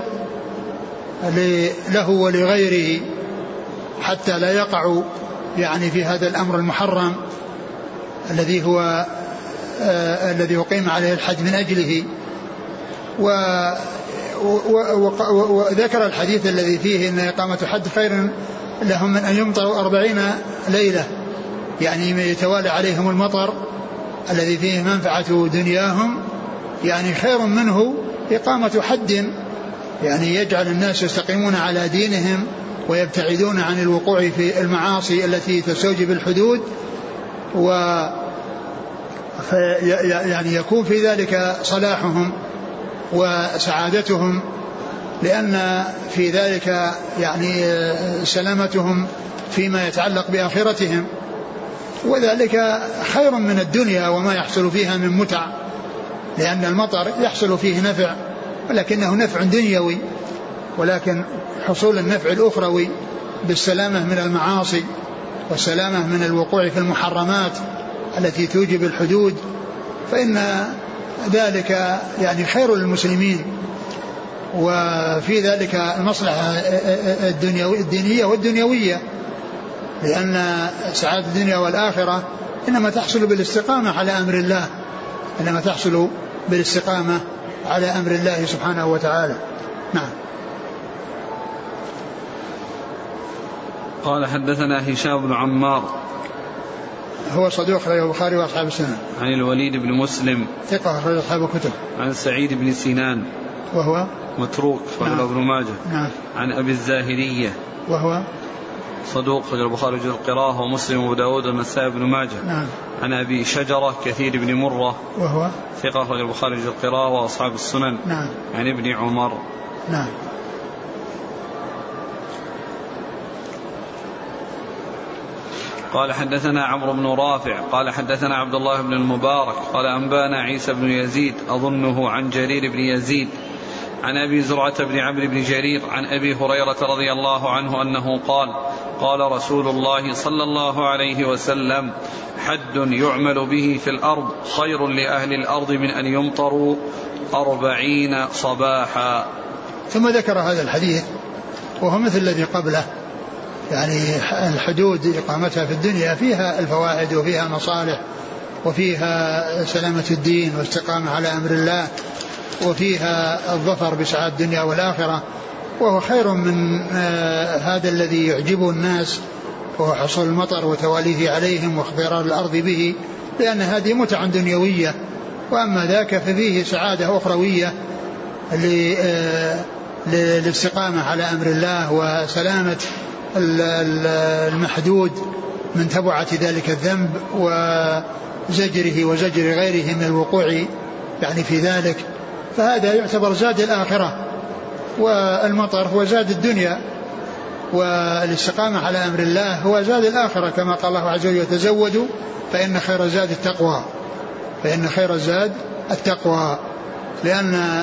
له ولغيره حتى لا يقعوا يعني في هذا الأمر المحرم الذي هو الذي يقيم عليه الحد من أجله. و وذكر الحديث الذي فيه أن إقامة حد خير لهم من أن يمطروا أربعين ليلة، يعني يتوالى عليهم المطر الذي فيه منفعة دنياهم، يعني خير منه إقامة حد يعني يجعل الناس يستقيمون على دينهم ويبتعدون عن الوقوع في المعاصي التي تستوجب الحدود، و يعني يكون في ذلك صلاحهم وسعادتهم، لأن في ذلك يعني سلامتهم فيما يتعلق بآخرتهم، وذلك خير من الدنيا وما يحصل فيها من متع، لأن المطر يحصل فيه نفع ولكنه نفع دنيوي، ولكن حصول النفع الأخروي بالسلامة من المعاصي والسلامة من الوقوع في المحرمات التي توجب الحدود، فإن ذلك يعني خير للمسلمين، وفي ذلك المصلحة الدينية والدنيوية، لأن سعادة الدنيا والآخرة إنما تحصل بالاستقامة على أمر الله، إنما تحصل بالاستقامة على أمر الله سبحانه وتعالى. نعم. قال حدثنا هشام بن عمار هو صدوق أخرجه البخاري وأصحاب السنن. عن الوليد بن مسلم ثقة أخرج أصحاب الكتب. عن سعيد بن سنان وهو متروك أخرجه نعم. ابن ماجه. نعم. عن أبي الزاهرية وهو صدوق أخرجه البخاري جزء القراءة ومسلم وأبو داود والنسائي بن ماجه. نعم. عن أبي شجرة كثير بن مرة وهو ثقة أخرجه البخاري جزء القراءة وأصحاب السنن. نعم. عن ابن عمر. نعم. قال حدثنا عمرو بن رافع قال حدثنا عبد الله بن المبارك قال أنبانا عيسى بن يزيد أظنه عن جرير بن يزيد عن أبي زرعة بن عمرو بن جرير عن أبي هريرة رضي الله عنه أنه قال: قال رسول الله صلى الله عليه وسلم: حد يعمل به في الأرض خير لأهل الأرض من أن يمطروا أربعين صباحا. ثم ذكر هذا الحديث وهو مثل الذي قبله، يعني الحدود إقامتها في الدنيا فيها الفوائد وفيها مصالح وفيها سلامة الدين واستقامة على أمر الله وفيها الظفر بسعادة الدنيا والآخرة، وهو خير من هذا الذي يعجبه الناس وهو حصول المطر وتواليه عليهم واختيار الأرض به، لأن هذه متع دنيوية، وأما ذاك ففيه سعادة أخروية للاستقامة على أمر الله وسلامة المحدود من تبعة ذلك الذنب وزجره وزجر غيره من الوقوع يعني في ذلك، فهذا يعتبر زاد الآخرة، والمطر هو زاد الدنيا، والاستقامة على أمر الله هو زاد الآخرة، كما قال الله عز وجل: تزودوا فإن خير الزاد التقوى، فإن خير الزاد التقوى، لأن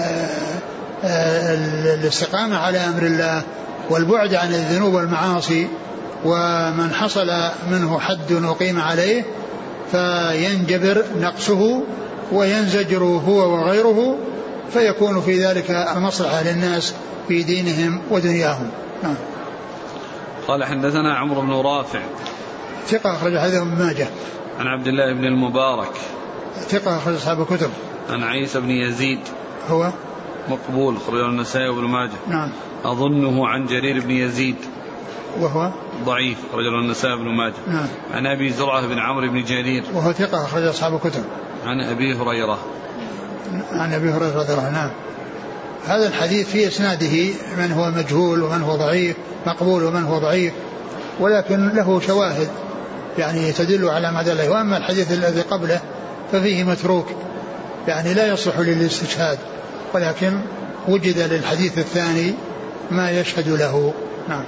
الاستقامة على أمر الله والبعد عن الذنوب والمعاصي، ومن حصل منه حد أقيم عليه فينجبر نقصه وينزجر هو وغيره، فيكون في ذلك المصلحة للناس في دينهم ودنياهم. نعم. قال: حدثنا عمرو بن رافع ثقة أخرج حديثه ابن ماجه. عن عبد الله بن المبارك ثقة أخرج أصحاب الكتب. عن عيسى بن يزيد هو مقبول أخرجه النسائي وابن ماجه. نعم. أظنه عن جرير بن يزيد وهو ضعيف أخرجه النسائي وابن ماجه. نعم. عن أبي زرعة بن عمرو بن جرير وهو ثقة أخرج أصحاب الكتب. عن أبي هريرة عن أبي هريرة رضي الله عنه. نعم. هذا الحديث في إسناده من هو مجهول ومن هو ضعيف، مقبول ومن هو ضعيف، ولكن له شواهد يعني تدل على ما دل. وأما الحديث الذي قبله ففيه متروك يعني لا يصح للاستشهاد، ولكن وجد للحديث الثاني ما يشهد له. نعم.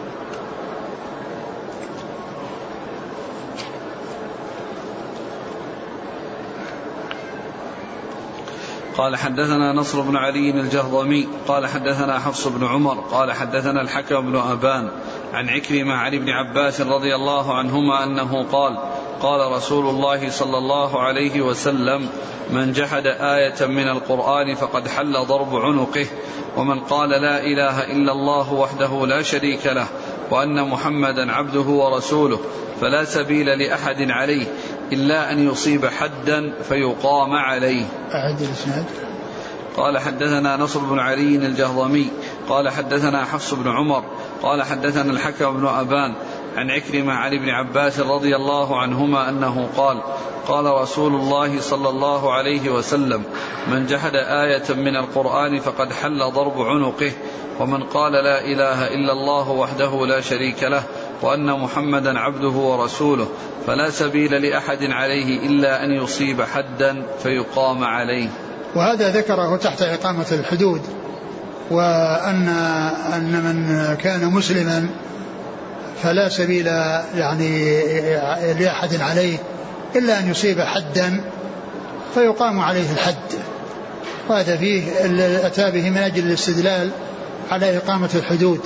قال: حدثنا نصر بن علي الجهضمي قال حدثنا حفص بن عمر قال حدثنا الحكم بن أبان عن عكرمة عن ابن عباس رضي الله عنهما أنه قال: قال رسول الله صلى الله عليه وسلم: من جحد آية من القرآن فقد حل ضرب عنقه، ومن قال لا إله إلا الله وحده لا شريك له وأن محمدا عبده ورسوله فلا سبيل لأحد عليه إلا أن يصيب حدا فيقام عليه. أعد الإسناد. قال: حدثنا نصر بن علي الجهضمي قال حدثنا حفص بن عمر قال حدثنا الحكم بن أبان عن عكرمة عن ابن عباس رضي الله عنهما أنه قال: قال رسول الله صلى الله عليه وسلم: من جحد آية من القرآن فقد حل ضرب عنقه، ومن قال لا إله إلا الله وحده لا شريك له وأن محمدا عبده ورسوله فلا سبيل لأحد عليه إلا أن يصيب حدا فيقام عليه. وهذا ذكره تحت إقامة الحدود، وأن أن من كان مسلما فلا سبيل يعني لأحد عليه إلا أن يصيب حدا فيقام عليه الحد. وهذا فيه أتى به من أجل الاستدلال على إقامة الحدود.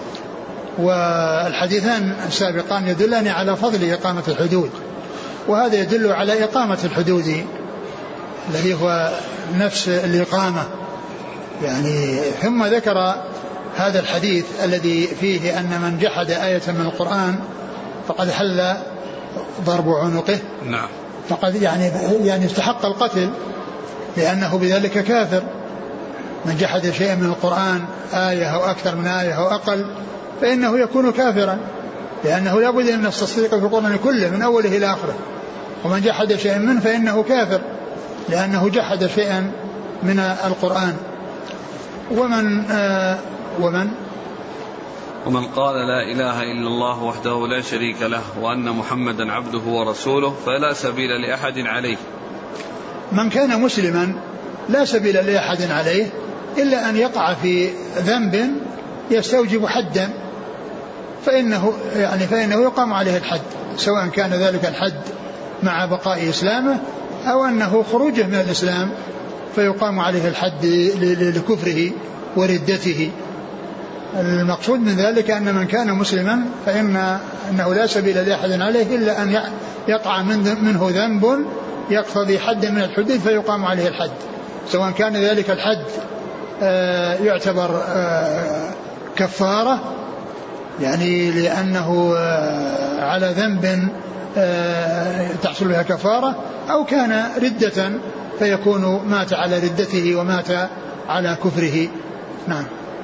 والحديثان السابقان يدلان على فضل إقامة الحدود، وهذا يدل على إقامة الحدود الذي هو نفس الإقامة يعني. ثم ذكر هذا الحديث الذي فيه أن من جحد آية من القرآن فقد حل ضرب عنقه. نعم. فقد يعني يعني استحق القتل لأنه بذلك كافر. من جحد شيئا من القرآن آية أو أكثر من آية أو أقل فإنه يكون كافرا، لأنه لا بد أن نستصدق في القرآن كله من أوله إلى آخره. ومن جحد شيئا منه فإنه كافر لأنه جحد شيئا من القرآن. ومن آه ومن ومن قال لا إله إلا الله وحده لا شريك له وأن محمدا عبده ورسوله فلا سبيل لأحد عليه. من كان مسلما لا سبيل لأحد عليه إلا أن يقع في ذنب يستوجب حدا فإنه يعني فإنه يقام عليه الحد، سواء كان ذلك الحد مع بقاء إسلامه أو أنه خروجه من الإسلام فيقام عليه الحد لكفره وردته. المقصود من ذلك أن من كان مسلما فإن أنه لا سبيل لأحد عليه إلا أن يقع منه ذنب يقتضي حد من الحدود فيقام عليه الحد، سواء كان ذلك الحد يعتبر كفارة يعني لأنه على ذنب تحصل بها كفارة، أو كان ردة فيكون مات على ردته ومات على كفره. نعم.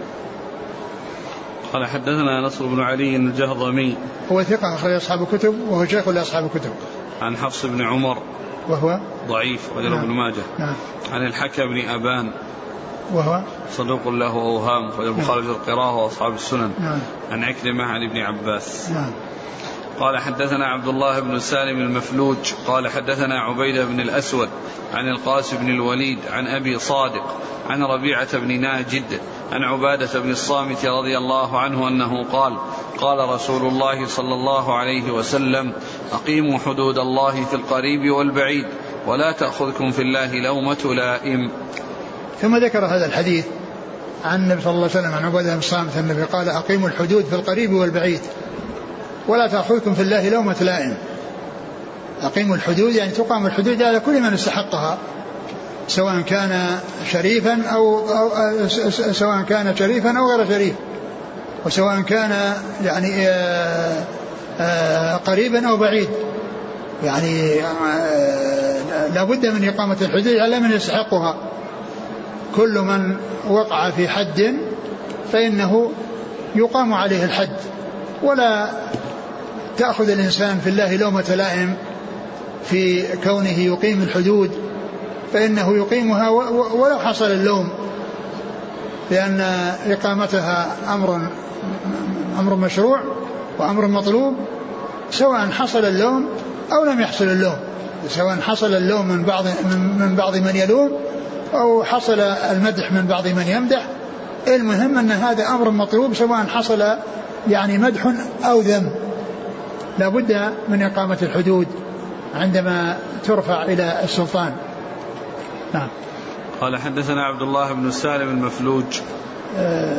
قال: حدثنا نصر بن علي الجهضمي هو ثقة أخرج أصحاب الكتب وهو شيخ لأصحاب الكتب. عن حفص بن عمر وهو ضعيف وله ابن ماجه. نعم. عن الحكم بن أبان وهو صدوق له أوهام أخرجه البخاري في القراءة وأصحاب السنن. نعم. عن عكرمة عن ابن عباس. نعم. قال حدثنا عبد الله بن سالم المفلوج قال حدثنا عبيدة بن الأسود عن القاسم بن الوليد عن أبي صادق عن ربيعة بن ناجد عن عبادة بن الصامت رضي الله عنه أنه قال قال رسول الله صلى الله عليه وسلم أقيموا حدود الله في القريب والبعيد ولا تأخذكم في الله لومة لائم. ثم ذكر هذا الحديث عن النبي صلى الله عليه وسلم عن عبادة بن الصامت النبي قال أقيموا الحدود في القريب والبعيد ولا تأخذكم في الله لومة لائم. أقيموا الحدود يعني تقام الحدود على كل من استحقها سواء كان شريفا أو, أو سواء كان شريفا أو غير شريف وسواء كان يعني آآ آآ قريبا أو بعيد يعني لا بد من إقامة الحدود على من يستحقها. كل من وقع في حد فإنه يقام عليه الحد ولا تأخذ الإنسان في الله لومة لائم في كونه يقيم الحدود فإنه يقيمها ولو حصل اللوم لأن إقامتها أمر أمر مشروع وأمر مطلوب سواء حصل اللوم أو لم يحصل اللوم سواء حصل اللوم من بعض من بعض من يلوم أو حصل المدح من بعض من يمدح. المهم أن هذا أمر مطلوب سواء حصل يعني مدح أو ذم. لا بد من إقامة الحدود عندما ترفع إلى السلطان. نعم. قال حدثنا عبد الله بن سالم المفلوج. آه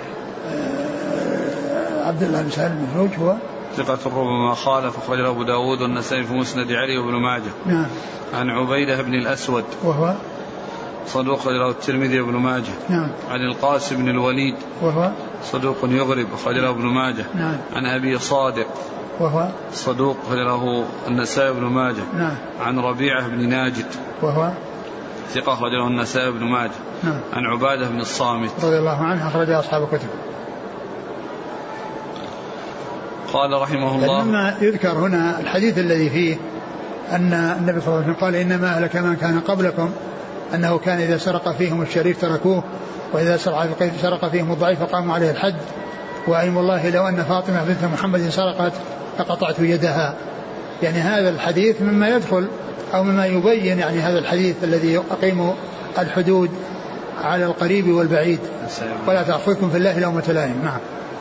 آه عبد الله بن سالم المفلوج هو ثقة ربما خالف أخرجه أبو داود والنسائي في مسند علي وابن ماجه. نعم. عن عبيدة بن الأسود وهو صدوق أخرجه الترمذي وابن ماجه. نعم. عن القاسم بن الوليد وهو صدوق يغرب أخرجه ابن ماجه. نعم. عن أبي صادق وهو صدوق أخرجه النسائي وابن ماجه. نعم. عن ربيعة بن ناجد وهو ثقة أخرجه النسائي وابن ماجه. نعم. عن عبادة بن الصامت رضي الله عنه أخرجه أصحاب الكتب. قال رحمه الله مما يذكر هنا الحديث الذي فيه أن النبي صلى الله عليه وسلم قال إنما أهلك من كان قبلكم أنه كان إذا سرق فيهم الشريف تركوه وإذا سرق فيهم الضعيف فقاموا عليه الحد وأيم الله لو أن فاطمة بنت محمد سرقت فقطعت يدها. يعني هذا الحديث مما يدخل أو مما يبين يعني هذا الحديث الذي يقيم الحدود على القريب والبعيد ولا تأخذكم في الله لومة لائم. نعم.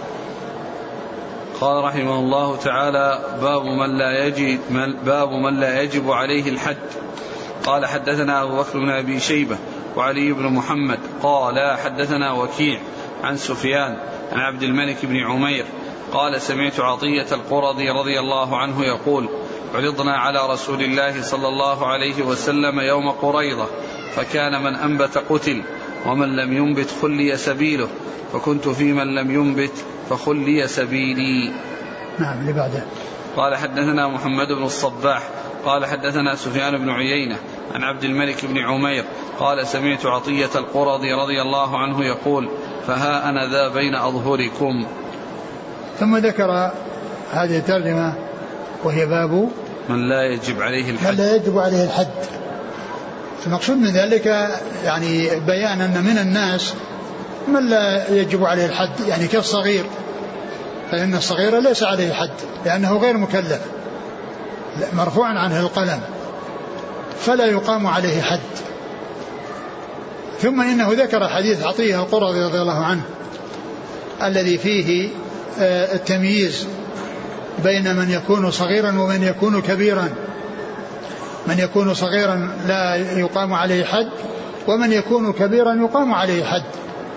قال رحمه الله تعالى باب من لا يجب باب من لا يجب عليه الحد. قال حدثنا أبو بكر بن أبي شيبة وعلي بن محمد قال حدثنا وكيع عن سفيان عن عبد الملك بن عمير قال سمعت عطية القرظي رضي الله عنه يقول عرضنا على رسول الله صلى الله عليه وسلم يوم قريضة فكان من أنبت قتل ومن لم ينبت خلي سبيله فكنت في من لم ينبت فخلي سبيلي. نعم. اللي بعده. قال حدثنا محمد بن الصباح قال حدثنا سفيان بن عيينة عن عبد الملك بن عمير قال سمعت عطية القرظي رضي الله عنه يقول فها أنا ذا بين أظهركم. ثم ذكر هذه الترجمة وهي باب من لا يجب عليه الحد. من لا يجب عليه الحد. المقصود من ذلك يعني بيان أن من الناس من لا يجب عليه الحد يعني كالصغير فإن الصغير ليس عليه حد لأنه غير مكلف مرفوع عنه القلم فلا يقام عليه حد. ثم إنه ذكر حديث عطية القرظي رضي الله عنه الذي فيه التمييز بين من يكون صغيرا ومن يكون كبيرا. من يكون صغيرا لا يقام عليه حد ومن يكون كبيرا يقام عليه حد.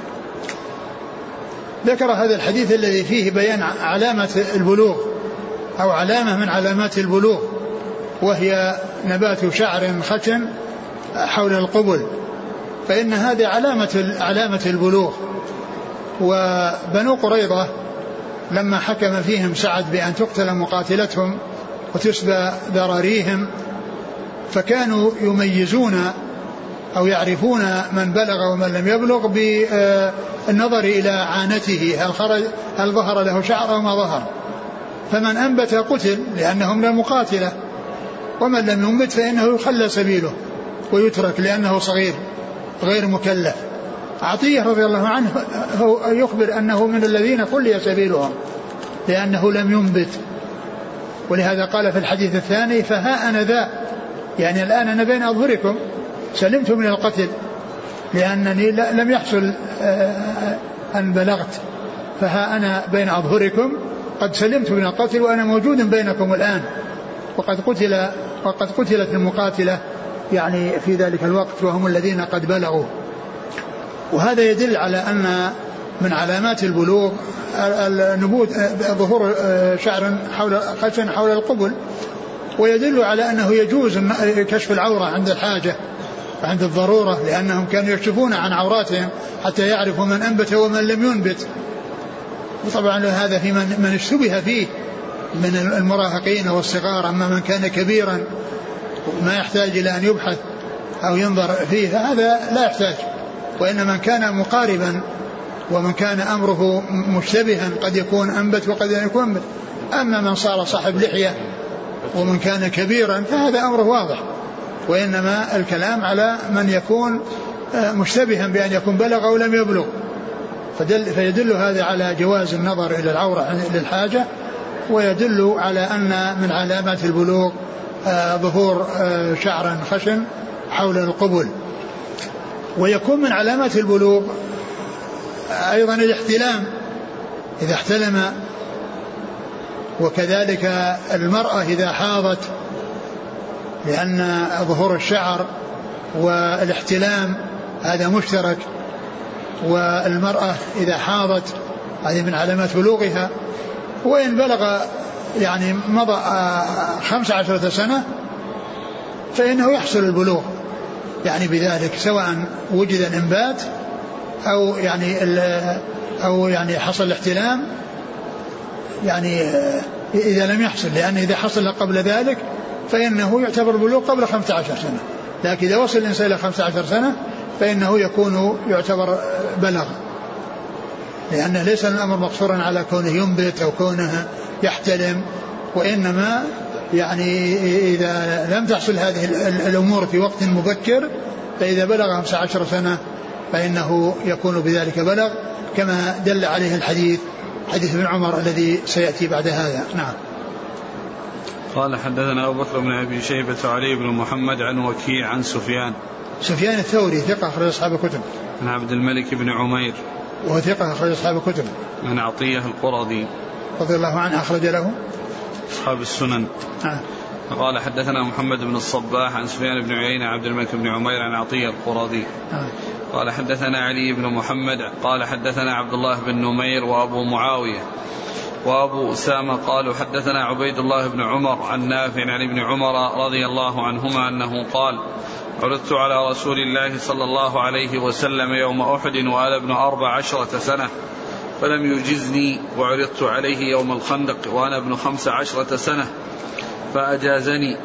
ذكر هذا الحديث الذي فيه بيان علامة البلوغ أو علامة من علامات البلوغ وهي نبات شعر خشن حول القبل فإن هذه علامة علامة البلوغ. وبنو قريظة لما حكم فيهم سعد بأن تقتل مقاتلتهم وتسبى ذراريهم فكانوا يميزون أو يعرفون من بلغ ومن لم يبلغ بالنظر إلى عانته هل خرج هل ظهر له شعر أو ما ظهر. فمن أنبت قتل لأنهم لا مقاتلة ومن لم ينبت فإنه يخلى سبيله ويترك لأنه صغير غير مكلف. عطية رضي الله عنه هو يخبر أنه من الذين قلي سبيلهم لأنه لم ينبت، ولهذا قال في الحديث الثاني فها أنا ذا، يعني الآن أنا بين أظهركم سلمت من القتل لأنني لم يحصل أن بلغت، فها أنا بين أظهركم قد سلمت من القتل وأنا موجود بينكم الآن، وقد قتل وقد قتلت المقاتلة يعني في ذلك الوقت وهم الذين قد بلغوا. وهذا يدل على أن من علامات البلوغ النبوت ظهور شعر حول خشن حول القبل، ويدل على أنه يجوز كشف العورة عند الحاجة عند الضرورة، لأنهم كانوا يكشفون عن عوراتهم حتى يعرفوا من أنبت ومن لم ينبت. وطبعا هذا في من, من اشتبه فيه من المراهقين والصغار، أما من كان كبيرا ما يحتاج إلى أن يبحث أو ينظر فيه فهذا لا يحتاج، وإن من كان مقاربا ومن كان أمره مشتبها قد يكون أنبت وقد يكون أنبت. أما من صار صاحب لحية ومن كان كبيرا فهذا أمره واضح، وإنما الكلام على من يكون مشتبها بأن يكون بلغ أو لم يبلغ. فيدل هذا على جواز النظر إلى العورة للحاجة، ويدل على أن من علامات البلوغ ظهور شعر خشن حول القبل. ويكون من علامات البلوغ أيضا الاحتلام إذا احتلم، وكذلك المرأة إذا حاضت، لأن ظهور الشعر والاحتلام هذا مشترك، والمرأة إذا حاضت هذه من علامات بلوغها. وإن بلغ يعني مضى خمس عشرة سنة فإنه يحصل البلوغ يعني بذلك، سواء وجد الإنبات أو يعني أو يعني حصل الاحتلام، يعني إذا لم يحصل، لأن إذا حصل قبل ذلك فإنه يعتبر بلوغ قبل خمسة عشر سنة، لكن إذا وصل الإنسان إلى خمسة عشر سنة فإنه يكون يعتبر بلغ، لأنه ليس الأمر مقصورا على كونه ينبت أو كونه يحتلم، وإنما يعني إذا لم تحصل هذه الأمور في وقت مبكر فإذا بلغ خمسة عشر سنة فإنه يكون بذلك بلغ، كما دل عليه الحديث حديث ابن عمر الذي سيأتي بعد هذا. نعم. قال حدثنا أبو بكر بن أبي شيبة وعلي بن محمد عن وكيع عن سفيان سفيان الثوري ثقة أخرج أصحاب الكتب. عن عبد الملك بن عمير وهو ثقة أخرج أصحاب الكتب. عن عطية القرظي رضي الله عنه أخرج له أصحاب السنن. آه. قال حدثنا محمد بن الصباح عن سفيان بن عيينة عبد الملك بن عمير عن عطية القرظي. آه. قال حدثنا علي بن محمد قال حدثنا عبد الله بن نمير وأبو معاوية وأبو أسامة قالوا حدثنا عبيد الله بن عمر عن نافع عن ابن عمر رضي الله عنهما أنه قال عرضت على رسول الله صلى الله عليه وسلم يوم أحد وأنا ابن أربع عشرة سنة فلم يجزني، وعرضت عليه يوم الخندق وأنا ابن خمس عشرة سنة فأجازني.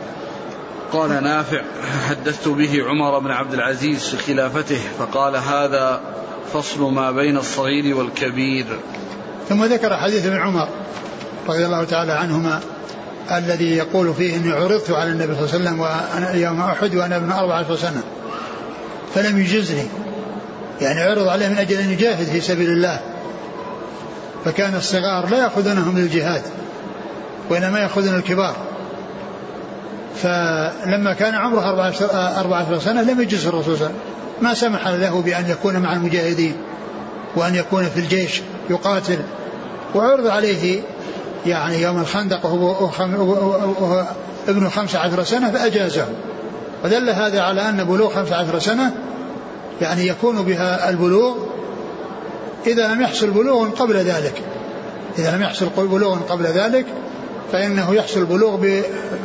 قال نافع حدثت به عمر بن عبد العزيز في خلافته فقال هذا فصل ما بين الصغير والكبير. ثم ذكر حديث ابن عمر رضي الله تعالى عنهما الذي يقول فيه أني عرضت على النبي صلى الله عليه وسلم وأنا يوم أحد وأنا ابن أربع عشرة سنة فلم يجزني، يعني عرض عليه من أجل أن يجاهد في سبيل الله، فكان الصغار لا يأخذونهم للجهاد وإنما يأخذون الكبار، فلما كان عمره أربع عشرة سنة لم يجز الرسول صلى الله عليه وسلم، ما سمح له بأن يكون مع المجاهدين وأن يكون في الجيش يقاتل، وعرض عليه يعني يوم الخندق وهو ابن خمس عشر سنة فأجازه. ودل هذا على أن بلوغ خمس عشر سنة يعني يكون بها البلوغ إذا لم يحصل بلوغ قبل ذلك، إذا لم يحصل بلوغ قبل ذلك فإنه يحصل بلوغ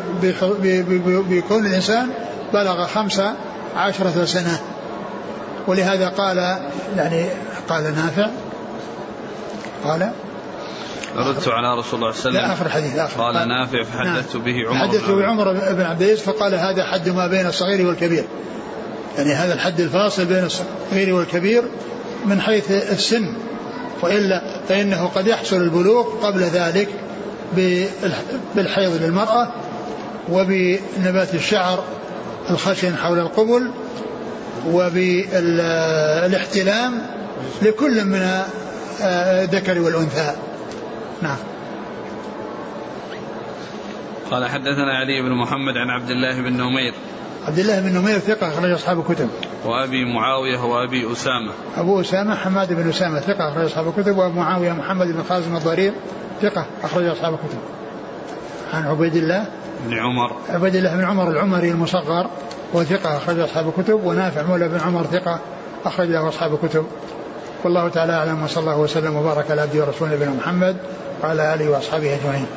بكون الإنسان بلغ خمس عشرة سنة. ولهذا قال يعني قال نافع قال ردت على رسول الله صلى الله عليه وسلم آخر حديث آخر قال, قال نافع فحدثت به عمر حدثت بعمر بن عبد العزيز فقال هذا حد ما بين الصغير والكبير، يعني هذا الحد الفاصل بين الصغير والكبير من حيث السن، وإلا فإنه قد يحصل البلوغ قبل ذلك بالحيض للمرأة وبنبات الشعر الخشن حول القبل وبالاحتلام لكل من الذكر والأنثى. نعم. قال حدثنا علي بن محمد عن عبد الله بن نمير. عبد الله بن نمير ثقة أخرج أصحاب الكتب. وأبي معاوية وأبي أسامة. أبو أسامة حماد بن أسامة ثقة أخرج أصحاب الكتب. وأبو معاوية محمد بن خازم الضرير ثقة أخرج أصحاب الكتب. عن عبيد الله بن عمر. عبيد الله بن عمر العمري المصغر وثقة أخرج أصحاب الكتب. ونافع مولى بن عمر ثقة أخرج له أصحاب الكتب. والله تعالى أعلم، وصلى الله وسلم وبارك على عبده ورسوله نبينا محمد وعلى آله وأصحابه أجمعين.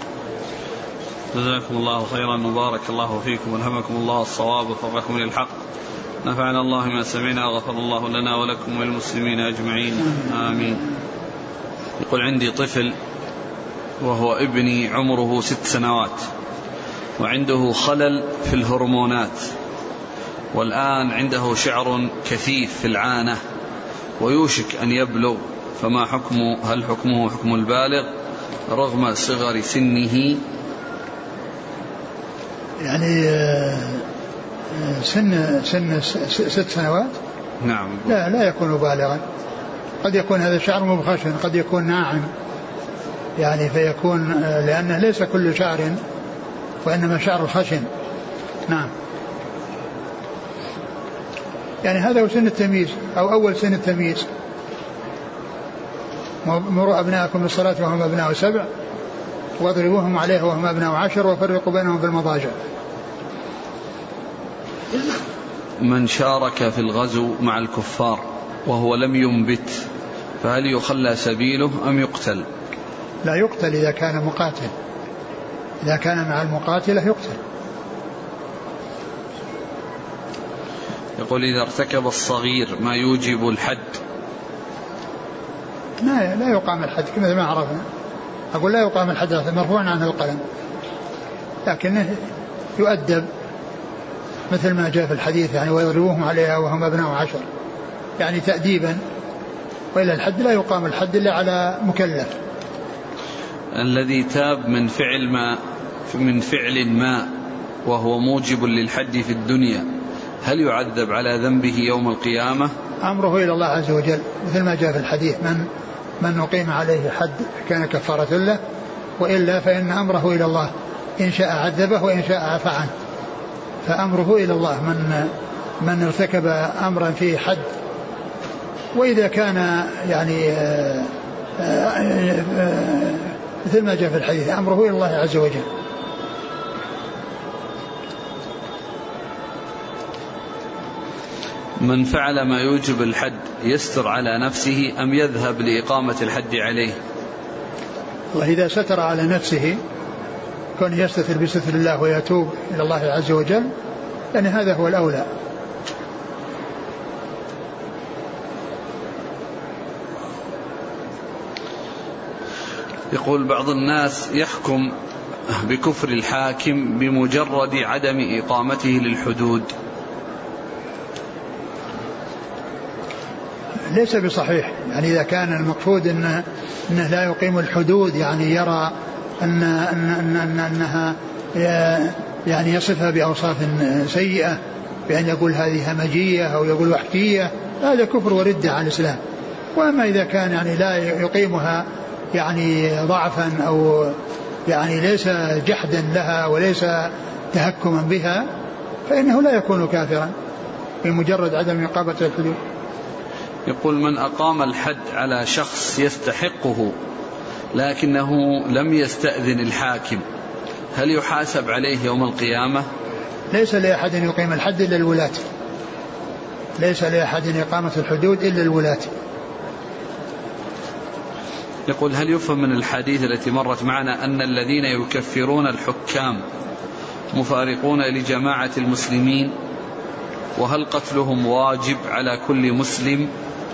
جزاكم الله خيرا وبارك الله فيكم والهمكم الله الصواب ووفقكم للحق. نفعنا الله ما سمعنا وغفر الله لنا ولكم وللمسلمين أجمعين آمين. يقول عندي طفل وهو ابني عمره ست سنوات وعنده خلل في الهرمونات، والآن عنده شعر كثيف في العانة ويوشك أن يبلغ، فما حكمه؟ هل حكمه حكم البالغ رغم صغر سنه؟ يعني سن سن ست سنوات. نعم. لا لا يكون بالغا. قد يكون هذا شعر مبخشن، قد يكون ناعم يعني فيكون، لأنه ليس كل شعر وإنما شعر خشن. نعم. يعني هذا هو سن التمييز أو أول سن التمييز. مروا أبناءكم بالصلاة وهم أبناء سبع واضربوهم عليها وهم أبناء عشر وفرقوا بينهم في المضاجع. من شارك في الغزو مع الكفار وهو لم ينبت فهل يخلى سبيله أم يقتل؟ لا يقتل إذا كان مقاتل، إذا كان مع المقاتلة يقتل. يقول إذا ارتكب الصغير ما يوجب الحد؟ لا لا يقام الحد كما ما عرفنا. أقول لا يقام الحد مرفوع عنه القلم، لكنه يؤدب مثل ما جاء في الحديث يعني ويضربوهم عليها وهم أبناء عشر، يعني تأديبا. وإلى الحد لا يقام الحد إلا على مكلف. الذي تاب من فعل ما من فعل ما وهو موجب للحد في الدنيا هل يعذب على ذنبه يوم القيامة؟ أمره إلى الله عز وجل مثل ما جاء في الحديث من من أقيم عليه حد كان كفارة له، وإلا فإن أمره إلى الله، إن شاء عذبه وإن شاء عفى عنه. فأمره إلى الله من من ارتكب أمرا فيه حد. وإذا كان يعني آآ آآ مثل ما جاء في الحديث أمره إلى الله عز وجل. من فعل ما يوجب الحد يستر على نفسه أم يذهب لإقامة الحد عليه؟ وإذا ستر على نفسه كون يستتر بستر الله ويتوب إلى الله عز وجل، يعني هذا هو الأولى. يقول بعض الناس يحكم بكفر الحاكم بمجرد عدم إقامته للحدود. ليس بصحيح. يعني إذا كان المقصود إنه, إنه لا يقيم الحدود، يعني يرى أن أن أن أن أنها يعني يصفها بأوصاف سيئة بأن يقول هذه همجية أو يقول وحشية، هذا كفر وردة عن الإسلام. وأما إذا كان يعني لا يقيمها يعني ضعفا أو يعني ليس جحدا لها وليس تهكما بها، فإنه لا يكون كافرا بمجرد عدم إقامة الحدود. يقول من أقام الحد على شخص يستحقه لكنه لم يستأذن الحاكم هل يحاسب عليه يوم القيامة؟ ليس لأحد يقيم الحد إلا الولاة، ليس لأحد إقامة الحدود إلا الولاة. يقول هل يفهم من الحديث التي مرت معنا أن الذين يكفرون الحكام مفارقون لجماعة المسلمين، وهل قتلهم واجب على كل مسلم؟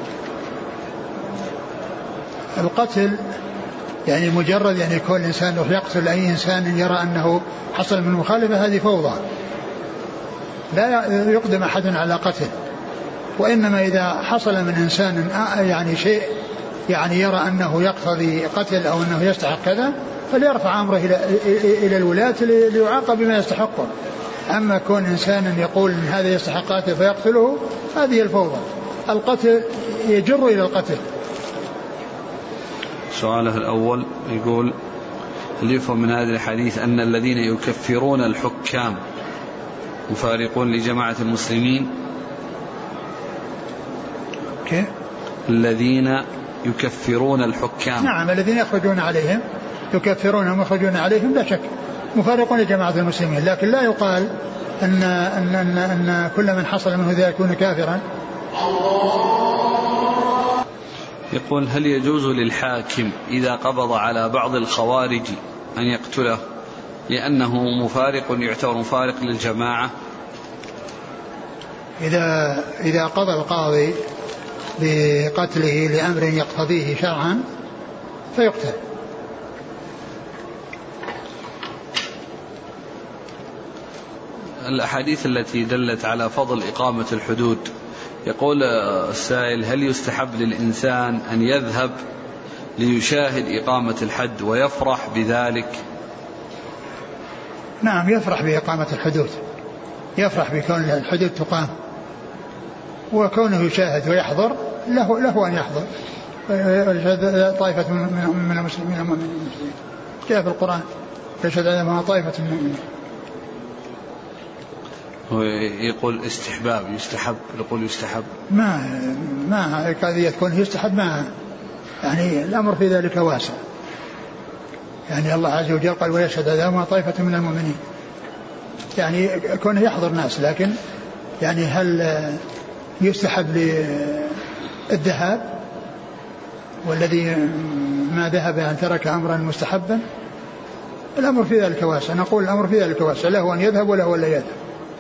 القتل يعني مجرد يعني كل إنسان يقتل أي إنسان يرى أنه حصل من مخالفة، هذه فوضى، لا يقدم أحد على قتل. وإنما إذا حصل من إنسان يعني شيء يعني يرى أنه يقتضي قتل أو أنه يستحق كذا، فليرفع أمره إلى إلى الولاة ليعاقب بما يستحقه. أما كون إنسان يقول إن هذا يستحق قاتل فيقتله هذه الفوضى. القتل يجر إلى القتل. سؤاله الأول يقول: هل يفهم من هذا الحديث أن الذين يكفرون الحكام مفارقون لجماعة المسلمين؟ كيف؟ الذين يكفرون الحكام. نعم، الذين يخرجون عليهم يكفرونهم ويخرجون عليهم لا شك مفارقون لجماعة المسلمين، لكن لا يقال أن, أن, أن, أن كل من حصل منه ذلك يكون كافرا. يقول: هل يجوز للحاكم إذا قبض على بعض الخوارج أن يقتله لأنه مفارق يعتبر مفارق للجماعة؟ إذا, إذا قضى القاضي بقتله لأمر يقتضيه شرعا فيقتل. الأحاديث التي دلت على فضل إقامة الحدود، يقول السائل: هل يستحب للإنسان أن يذهب ليشاهد إقامة الحد ويفرح بذلك؟ نعم، يفرح بإقامة الحدود، يفرح بكون الحدود تقام، وكونه يشاهد ويحضر له, له أن يحضر. طائفة من المسلمين جاء في القرآن يشهد عليها طائفة من المؤمنين. يقول استحباب، يستحب، يقول يستحب، ما ما قضية يكون يستحب، ما يعني الأمر في ذلك واسع. يعني الله عز وجل قال: ويشهد عليها طائفة من المؤمنين، يعني كونه يحضر ناس، لكن يعني هل يستحب للذهاب؟ والذي ما ذهب أن ترك أمرا مستحبا. الأمر في ذلك واسع، نقول الأمر في ذلك واسع، له أن يذهب وله أن لا يذهب.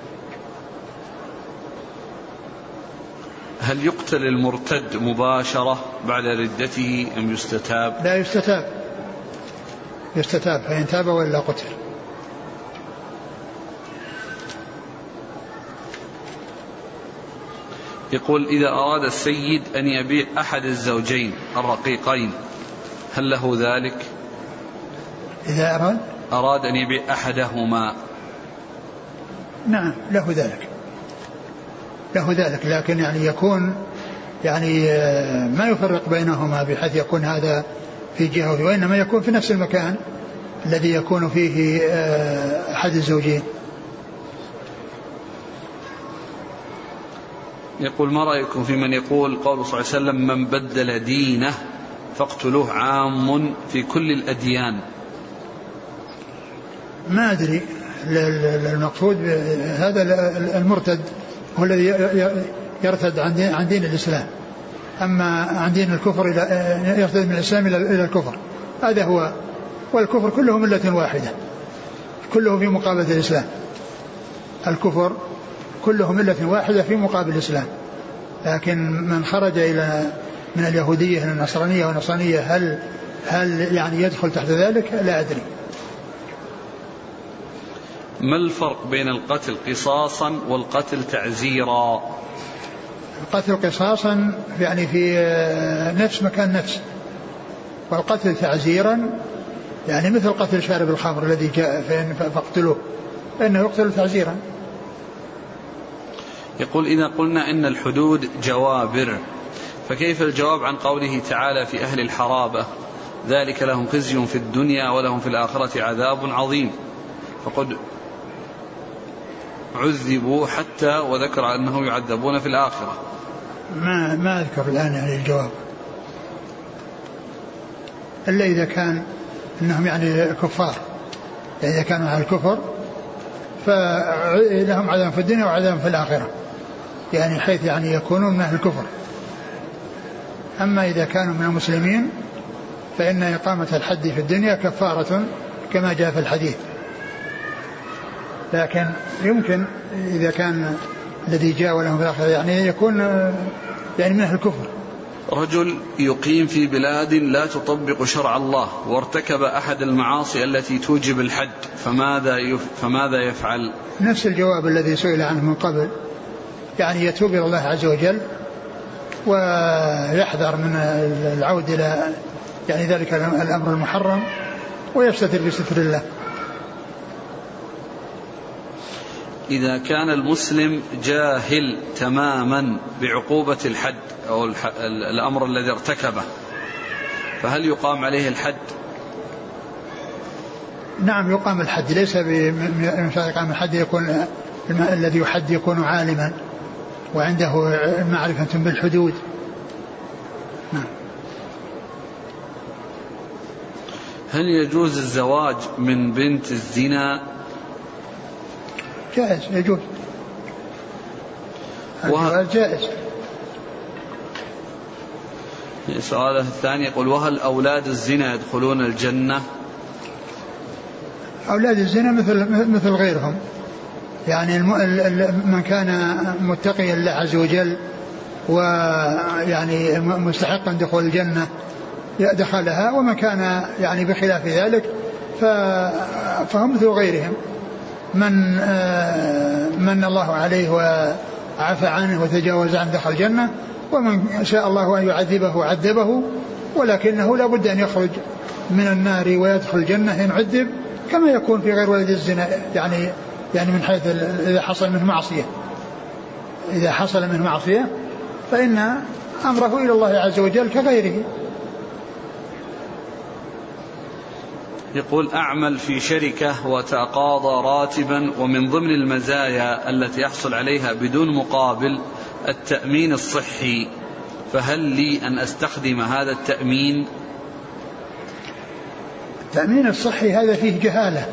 هل يقتل المرتد مباشرة بعد ردته أم يستتاب؟ لا، يستتاب، يستتاب فإن تاب وإلا قتل. يقول: إذا أراد السيد أن يبيع أحد الزوجين الرقيقين هل له ذلك؟ إذا أراد أراد أن يبيع أحدهما، نعم له ذلك، له ذلك، لكن يعني يكون يعني ما يفرق بينهما بحيث يكون هذا في جهة وإنما يكون في نفس المكان الذي يكون فيه أحد الزوجين. يقول: ما رأيكم في من يقول قول صلى الله عليه وسلم: من بدل دينه فاقتلوه عام في كل الأديان؟ ما أدري، المقصود هذا المرتد هو الذي يرتد عن دين الإسلام، أما عن دين الكفر يرتد من الإسلام إلى الكفر، هذا هو. والكفر كله ملة واحدة، كله في مقابل الإسلام. الكفر كله ملة واحدة في مقابل الإسلام. لكن من خرج إلى من اليهودية إلى النصرانية والنصرانية هل هل يعني يدخل تحت ذلك؟ لا أدري. ما الفرق بين القتل قصاصا والقتل تعزيرا؟ القتل قصاصا يعني في نفس مكان نفس، والقتل تعزيرا يعني مثل قتل شارب الخمر الذي جاء فاقتلوه، فإنه يقتل تعزيرا. يقول: إذا قلنا إن الحدود جوابر فكيف الجواب عن قوله تعالى في أهل الحرابة: ذلك لهم خزي في الدنيا ولهم في الآخرة عذاب عظيم، فقد عذبوا حتى وذكر أنهم يعذبون في الآخرة؟ ما ما أذكر الآن يعني الجواب، إلا إذا كان أنهم يعني كفار، يعني إذا كانوا على الكفر فلهم عذاب في الدنيا وعذاب في الآخرة، يعني حيث يعني يكونون من أهل الكفر. أما إذا كانوا من المسلمين فإن إقامة الحد في الدنيا كفارة كما جاء في الحديث، لكن يمكن إذا كان الذي جاء ولهم في الآخرة يعني يكون يعني من أهل الكفر. رجل يقيم في بلاد لا تطبق شرع الله وارتكب أحد المعاصي التي توجب الحد، فماذا يف... فماذا يفعل؟ نفس الجواب الذي سئل عنه من قبل، يعني يتوب إلى الله عز وجل ويحذر من العود إلى يعني ذلك الأمر المحرم ويستتر بستر الله. إذا كان المسلم جاهل تماما بعقوبة الحد أو الأمر الذي ارتكبه فهل يقام عليه الحد؟ نعم يقام الحد، ليس بمثال يقام الحد يكون الذي يحد يكون عالما وعنده معرفة بالحدود. نعم. هل يجوز الزواج من بنت الزنا؟ جائز، يجوز الزواج جائز. سؤاله الثاني يقول وهل أولاد الزنا يدخلون الجنة؟ أولاد الزنا مثل مثل غيرهم، يعني من كان متقيا لله عز وجل ويعني مستحقا دخول الجنة دخلها، ومن كان يعني بخلاف ذلك فهم مثل غيرهم، من من الله عليه وعفى عنه وتجاوز عنه دخل الجنة، ومن شاء الله أن يعذبه عذبه، ولكنه لا بد أن يخرج من النار ويدخل الجنة إن عذب، كما يكون في غير ولد الزنا، يعني يعني من حيث إذا حصل منه معصية إذا حصل منه معصية فإن أمره إلى الله عز وجل كغيره. يقول أعمل في شركة وتقاضى راتبا، ومن ضمن المزايا التي يحصل عليها بدون مقابل التأمين الصحي، فهل لي أن أستخدم هذا التأمين؟ التأمين الصحي هذا فيه جهالة،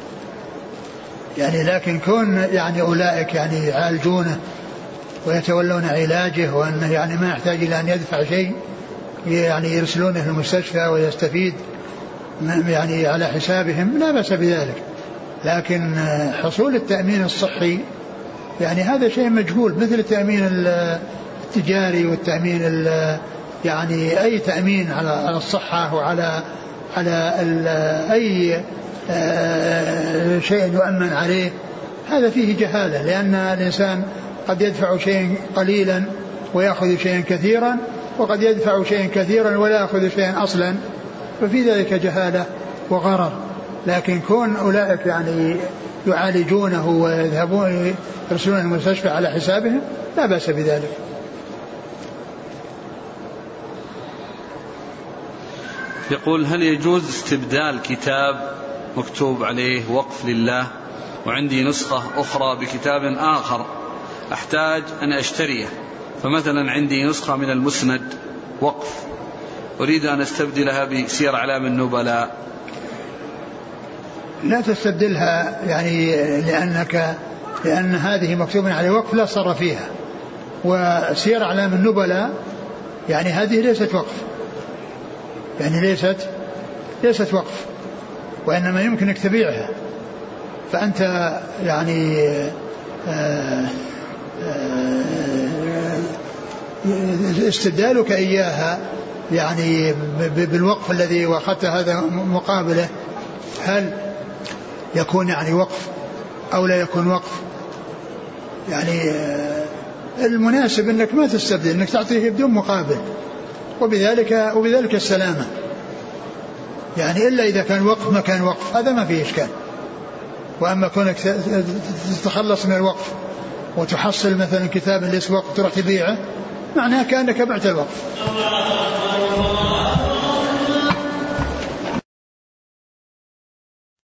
يعني لكن كون يعني أولئك يعني يعالجونه ويتولون علاجه وأنه يعني ما يحتاج إلى أن يدفع شيء، يعني يرسلونه المستشفى ويستفيد يعني على حسابهم، لا بأس بذلك. لكن حصول التأمين الصحي يعني هذا شيء مجهول، مثل التأمين التجاري والتأمين يعني أي تأمين على الصحة وعلى على أي شيء يؤمن عليه، هذا فيه جهالة، لأن الإنسان قد يدفع شيئا قليلا ويأخذ شيئا كثيرا، وقد يدفع شيئا كثيرا ولا يأخذ شيئا أصلا، ففي ذلك جهالة وغرر. لكن كون أولئك يعني يعالجونه ويذهبون يرسلون المستشفى على حسابهم لا بأس بذلك. يقول هل يجوز استبدال كتاب مكتوب عليه وقف لله وعندي نسخة أخرى بكتاب آخر أحتاج أن أشتريه، فمثلا عندي نسخة من المسند وقف أريد أن أستبدلها بسير أعلام النبلاء؟ لا تستبدلها، يعني لأنك لأن هذه مكتوب عليه وقف لا صار فيها، وسير أعلام النبلاء يعني هذه ليست وقف، يعني ليست ليست وقف، وإنما يمكنك تبيعها، فأنت يعني آآ آآ استبدالك إياها يعني بالوقف الذي واخذت هذا مقابله، هل يكون يعني وقف أو لا يكون وقف؟ يعني المناسب أنك ما تستبدل، أنك تعطيه بدون مقابل، وبذلك وبذلك السلامة، يعني إلا إذا كان وقف ما كان وقف هذا ما فيه إشكال. وأما كونك تتخلص من الوقف وتحصل مثلا كتاب ليس وقف تروح تبيعه، معناه كأنك بعت الوقف.